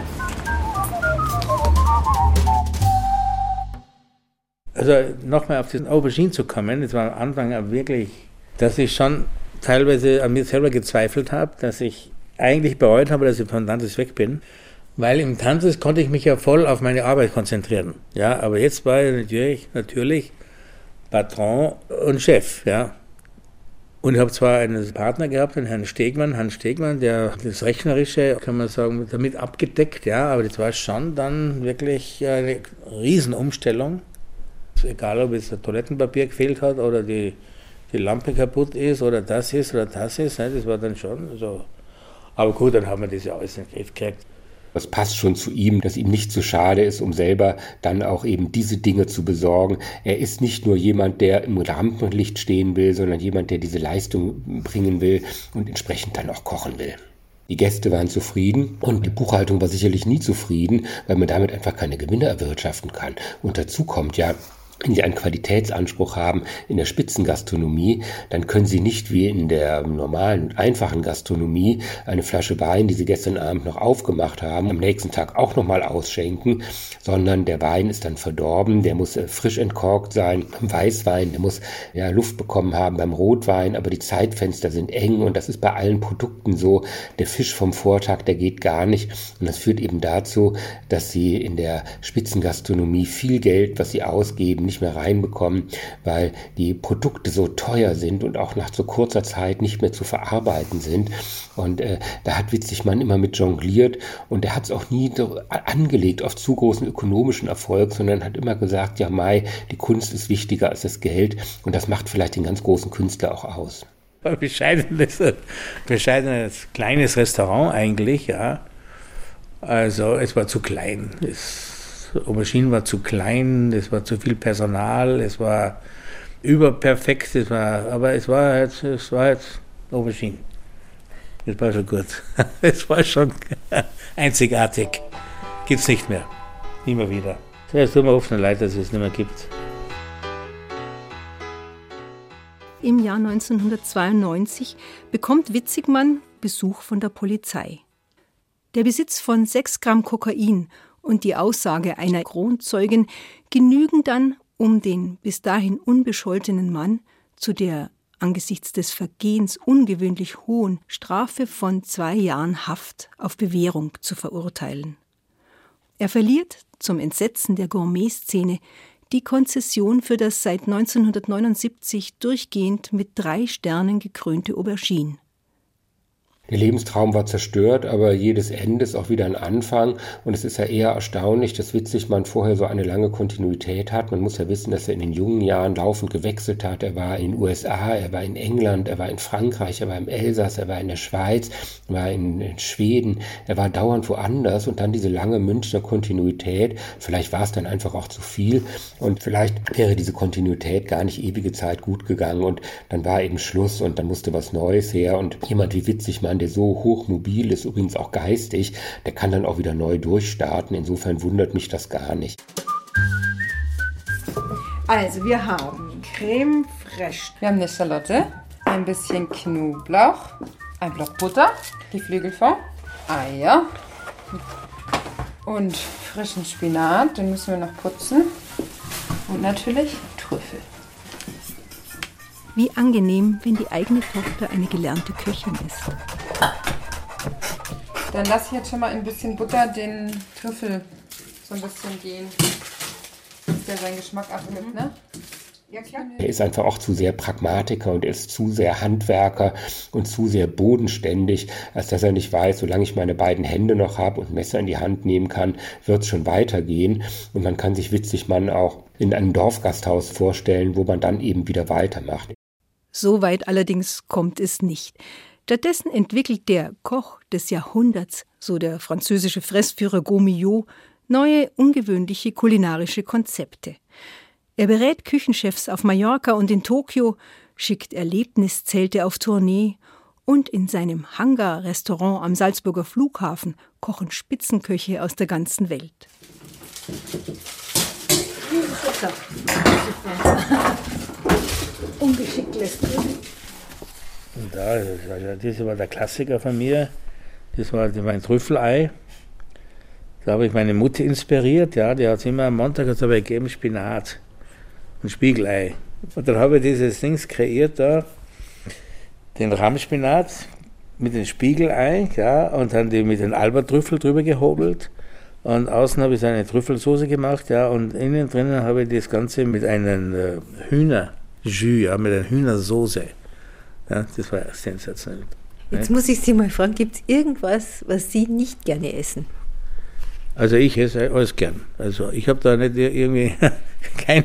Also nochmal auf diesen Aubergine zu kommen, das war am Anfang wirklich, dass ich schon teilweise an mir selber gezweifelt habe, dass ich eigentlich bereut habe, dass ich von Tanzes weg bin, weil im Tanzes konnte ich mich ja voll auf meine Arbeit konzentrieren. Ja, aber jetzt war ich natürlich, natürlich Patron und Chef, ja. Und ich habe zwar einen Partner gehabt, den Herrn Stegmann, Hans Stegmann, der das Rechnerische, kann man sagen, damit abgedeckt, ja, aber das war schon dann wirklich eine Riesenumstellung. Egal, ob jetzt das Toilettenpapier gefehlt hat oder die, die Lampe kaputt ist oder das ist oder das ist, ne, das war dann schon so. Aber gut, dann haben wir das ja alles in den Griff gekriegt.
Das passt schon zu ihm, dass ihm nicht zu schade ist, um selber dann auch eben diese Dinge zu besorgen. Er ist nicht nur jemand, der im Rampenlicht stehen will, sondern jemand, der diese Leistung bringen will und entsprechend dann auch kochen will. Die Gäste waren zufrieden und die Buchhaltung war sicherlich nie zufrieden, weil man damit einfach keine Gewinne erwirtschaften kann. Und dazu kommt ja, wenn Sie einen Qualitätsanspruch haben in der Spitzengastronomie, dann können Sie nicht wie in der normalen, einfachen Gastronomie eine Flasche Wein, die Sie gestern Abend noch aufgemacht haben, am nächsten Tag auch nochmal ausschenken, sondern der Wein ist dann verdorben, der muss frisch entkorkt sein. Beim Weißwein, der muss ja Luft bekommen haben, beim Rotwein, aber die Zeitfenster sind eng und das ist bei allen Produkten so. Der Fisch vom Vortag, der geht gar nicht und das führt eben dazu, dass Sie in der Spitzengastronomie viel Geld, was Sie ausgeben, nicht mehr reinbekommen, weil die Produkte so teuer sind und auch nach so kurzer Zeit nicht mehr zu verarbeiten sind. Und äh, da hat Witzigmann immer mit jongliert und er hat es auch nie so angelegt auf zu großen ökonomischen Erfolg, sondern hat immer gesagt, ja Mai, die Kunst ist wichtiger als das Geld und das macht vielleicht den ganz großen Künstler auch aus.
Ein bescheidenes, bescheidenes kleines Restaurant eigentlich, ja. Also es war zu klein. Es Aubergine war zu klein, es war zu viel Personal, es war überperfekt, es war, aber es war halt, es war halt Aubergine. Das war schon gut. Es war schon einzigartig. Gibt's nicht mehr. Nie mehr wieder. Es tut mir oft leid, dass es nicht mehr gibt.
Im Jahr neunzehnhundertzweiundneunzig bekommt Witzigmann Besuch von der Polizei. Der Besitz von sechs Gramm Kokain und die Aussage einer Kronzeugin genügen dann, um den bis dahin unbescholtenen Mann zu der angesichts des Vergehens ungewöhnlich hohen Strafe von zwei Jahren Haft auf Bewährung zu verurteilen. Er verliert, zum Entsetzen der Gourmet-Szene, die Konzession für das seit neunzehnhundertneunundsiebzig durchgehend mit drei Sternen gekrönte Aubergine.
Der Lebenstraum war zerstört, aber jedes Ende ist auch wieder ein Anfang. Und es ist ja eher erstaunlich, dass Witzigmann vorher so eine lange Kontinuität hat. Man muss ja wissen, dass er in den jungen Jahren laufend gewechselt hat. Er war in den U S A, er war in England, er war in Frankreich, er war im Elsass, er war in der Schweiz, er war in, in Schweden. Er war dauernd woanders und dann diese lange Münchner Kontinuität. Vielleicht war es dann einfach auch zu viel und vielleicht wäre diese Kontinuität gar nicht ewige Zeit gut gegangen und dann war eben Schluss und dann musste was Neues her. Und jemand wie Witzigmann, der so hochmobil ist, übrigens auch geistig, der kann dann auch wieder neu durchstarten. Insofern wundert mich das gar nicht.
Also wir haben Creme fraiche, wir haben eine Schalotte, ein bisschen Knoblauch, ein Block Butter, die Geflügelfond, Eier und frischen Spinat, den müssen wir noch putzen und natürlich Trüffel.
Wie angenehm, wenn die eigene Tochter eine gelernte Köchin ist.
Dann lasse ich jetzt schon mal ein bisschen Butter den Trüffel so ein bisschen gehen, dass der seinen Geschmack abnimmt, ne? Ja, klar.
Er ist einfach auch zu sehr Pragmatiker und er ist zu sehr Handwerker und zu sehr bodenständig, als dass er nicht weiß, solange ich meine beiden Hände noch habe und Messer in die Hand nehmen kann, wird es schon weitergehen. Und man kann sich Witzigmann auch in einem Dorfgasthaus vorstellen, wo man dann eben wieder weitermacht.
So weit allerdings kommt es nicht. Stattdessen entwickelt der Koch des Jahrhunderts, so der französische Fressführer Gaumillot, neue, ungewöhnliche kulinarische Konzepte. Er berät Küchenchefs auf Mallorca und in Tokio, schickt Erlebniszelte auf Tournee und in seinem Hangar-Restaurant am Salzburger Flughafen kochen Spitzenköche aus der ganzen Welt.
Ungeschickt lässt drin.
Und da, das war der Klassiker von mir, das war mein Trüffelei. Da habe ich meine Mutter inspiriert, ja, die hat immer am Montag hat aber gegeben Spinat und Spiegelei. Und dann habe ich dieses Dings kreiert da, den Rahmspinat mit dem Spiegelei, ja, und dann die mit den Alba-Trüffel drüber gehobelt. Und außen habe ich so eine Trüffelsoße gemacht, ja, und innen drinnen habe ich das Ganze mit einem äh, Hühnerjus, ja, mit einer Hühnersoße. Ja, das war sensationell.
Jetzt muss ich Sie mal fragen, gibt es irgendwas, was Sie nicht gerne essen?
Also ich esse alles gern. Also ich habe da nicht irgendwie keine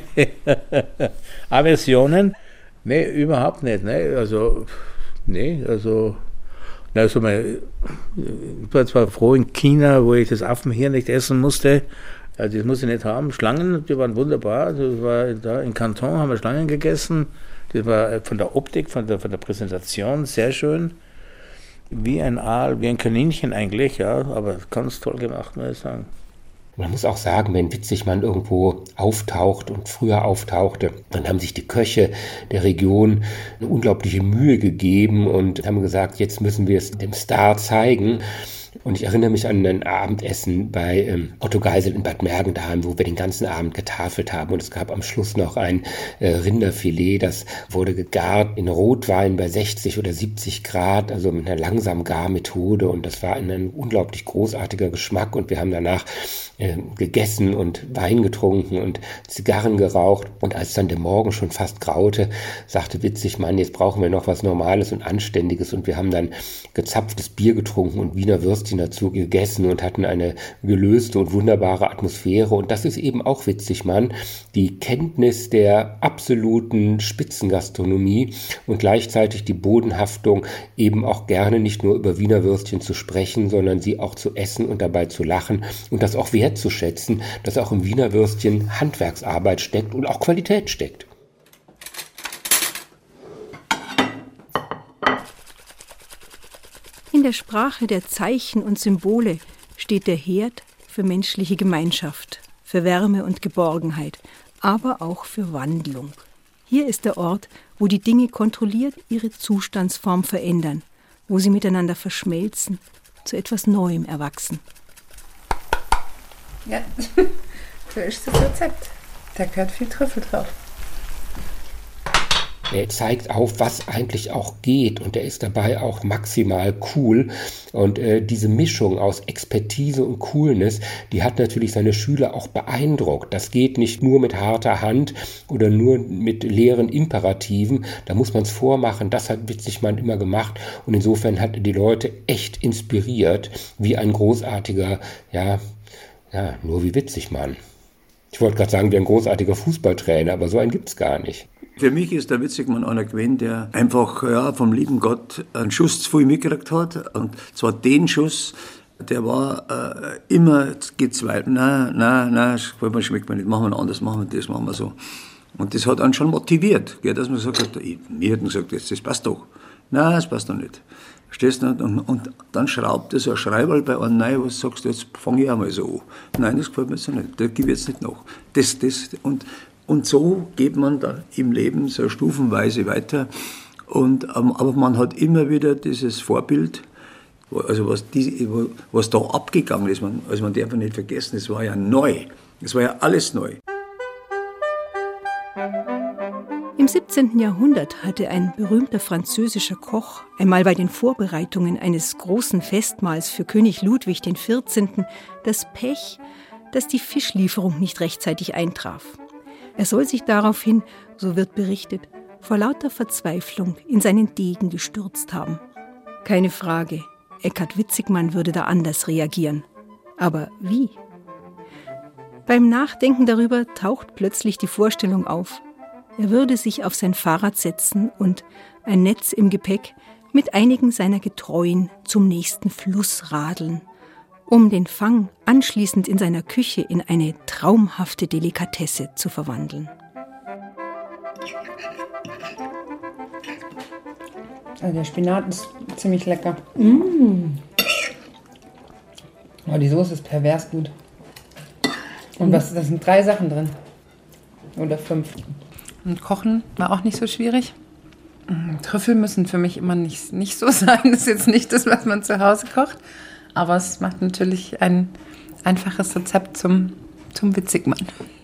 Aversionen. Nee, überhaupt nicht. Nee, also, nee, also, also mein, ich war zwar froh in China, wo ich das Affenhirn nicht essen musste. Also das muss ich nicht haben. Schlangen, die waren wunderbar. Das war da in Canton haben wir Schlangen gegessen. Das war von der Optik, von der, von der Präsentation sehr schön. Wie ein Aal, wie ein Kaninchen eigentlich, ja, aber ganz toll gemacht, muss ich sagen.
Man muss auch sagen, wenn Witzigmann irgendwo auftaucht und früher auftauchte, dann haben sich die Köche der Region eine unglaubliche Mühe gegeben und haben gesagt, jetzt müssen wir es dem Star zeigen. Und ich erinnere mich an ein Abendessen bei ähm, Otto Geisel in Bad Mergentheim, wo wir den ganzen Abend getafelt haben. Und es gab am Schluss noch ein äh, Rinderfilet, das wurde gegart in Rotwein bei sechzig oder siebzig Grad, also mit einer langsam Garmethode. Und das war ein, ein unglaublich großartiger Geschmack. Und wir haben danach äh, gegessen und Wein getrunken und Zigarren geraucht. Und als dann der Morgen schon fast graute, sagte Witzigmann, jetzt brauchen wir noch was Normales und Anständiges. Und wir haben dann gezapftes Bier getrunken und Wiener Würstchen dazu gegessen und hatten eine gelöste und wunderbare Atmosphäre. Und das ist eben auch Witzigmann, die Kenntnis der absoluten Spitzengastronomie und gleichzeitig die Bodenhaftung, eben auch gerne nicht nur über Wiener Würstchen zu sprechen, sondern sie auch zu essen und dabei zu lachen und das auch wertzuschätzen, dass auch im Wiener Würstchen Handwerksarbeit steckt und auch Qualität steckt.
In der Sprache der Zeichen und Symbole steht der Herd für menschliche Gemeinschaft, für Wärme und Geborgenheit, aber auch für Wandlung. Hier ist der Ort, wo die Dinge kontrolliert ihre Zustandsform verändern, wo sie miteinander verschmelzen, zu etwas Neuem erwachsen.
Ja, so ist das Rezept. Da gehört viel Trüffel drauf.
Er zeigt auf, was eigentlich auch geht und er ist dabei auch maximal cool und äh, diese Mischung aus Expertise und Coolness, die hat natürlich seine Schüler auch beeindruckt. Das geht nicht nur mit harter Hand oder nur mit leeren Imperativen, da muss man es vormachen, das hat Witzigmann immer gemacht und insofern hat er die Leute echt inspiriert, wie ein großartiger, ja, ja, nur wie Witzigmann. Ich wollte gerade sagen, wie ein großartiger Fußballtrainer, aber so einen gibt's gar nicht.
Für mich ist der Witzigmann einer gewesen, der einfach ja, vom lieben Gott einen Schuss zu viel mitgekriegt hat. Und zwar den Schuss, der war äh, immer gezweifelt. Nein, nein, nein, das schmeckt mir nicht, machen wir anders, machen wir das, machen wir so. Und das hat einen schon motiviert, gell, dass man gesagt hat, ich, mir hätten gesagt, das, das passt doch. Nein, das passt doch nicht. Verstehst du? Und, und dann schraubt er so ein Schreiberl bei einem, nein, was sagst du, jetzt fange ich auch mal so an. Nein, das gefällt mir so nicht, das gebe ich jetzt nicht nach. Das, das, und, und so geht man da im Leben so stufenweise weiter. Und, ähm, aber man hat immer wieder dieses Vorbild, also was, die, was da abgegangen ist, man, also man darf nicht vergessen, es war ja neu, es war ja alles neu.
Im siebzehnten Jahrhundert hatte ein berühmter französischer Koch einmal bei den Vorbereitungen eines großen Festmahls für König Ludwig der vierzehnte. das Pech, dass die Fischlieferung nicht rechtzeitig eintraf. Er soll sich daraufhin, so wird berichtet, vor lauter Verzweiflung in seinen Degen gestürzt haben. Keine Frage, Eckhard Witzigmann würde da anders reagieren. Aber wie? Beim Nachdenken darüber taucht plötzlich die Vorstellung auf, er würde sich auf sein Fahrrad setzen und, ein Netz im Gepäck, mit einigen seiner Getreuen zum nächsten Fluss radeln, um den Fang anschließend in seiner Küche in eine traumhafte Delikatesse zu verwandeln.
Also der Spinat ist ziemlich lecker.
Mm.
Oh, die Soße ist pervers gut. Und was, das sind drei Sachen drin. Oder fünf. Und Kochen war auch nicht so schwierig. Trüffel müssen für mich immer nicht, nicht so sein. Das ist jetzt nicht das, was man zu Hause kocht. Aber es macht natürlich ein einfaches Rezept zum, zum Witzigmann.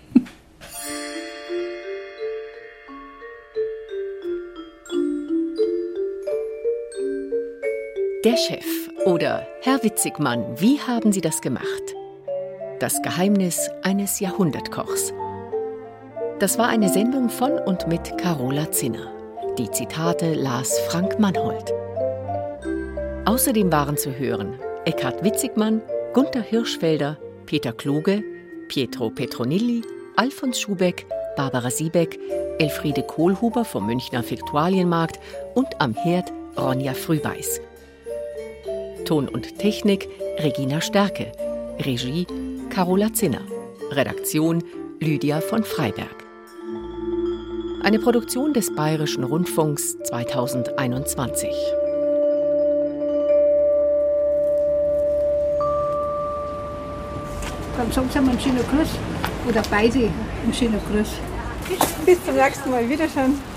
Der Chef oder Herr Witzigmann, wie haben Sie das gemacht? Das Geheimnis eines Jahrhundertkochs. Das war eine Sendung von und mit Carola Zinner. Die Zitate las Frank Mannhold. Außerdem waren zu hören Eckhard Witzigmann, Gunther Hirschfelder, Peter Kluge, Pietro Petronilli, Alfons Schubeck, Barbara Siebeck, Elfriede Kohlhuber vom Münchner Viktualienmarkt und am Herd Ronja Frühbeiß. Ton und Technik Regina Stärke, Regie Carola Zinner, Redaktion Lydia von Freiberg. Eine Produktion des Bayerischen Rundfunks zweitausendeinundzwanzig.
Dann sagen Sie mal einen schönen Gruß. Oder beide einen schönen Gruß.
Bis zum nächsten Mal. Wiederschauen.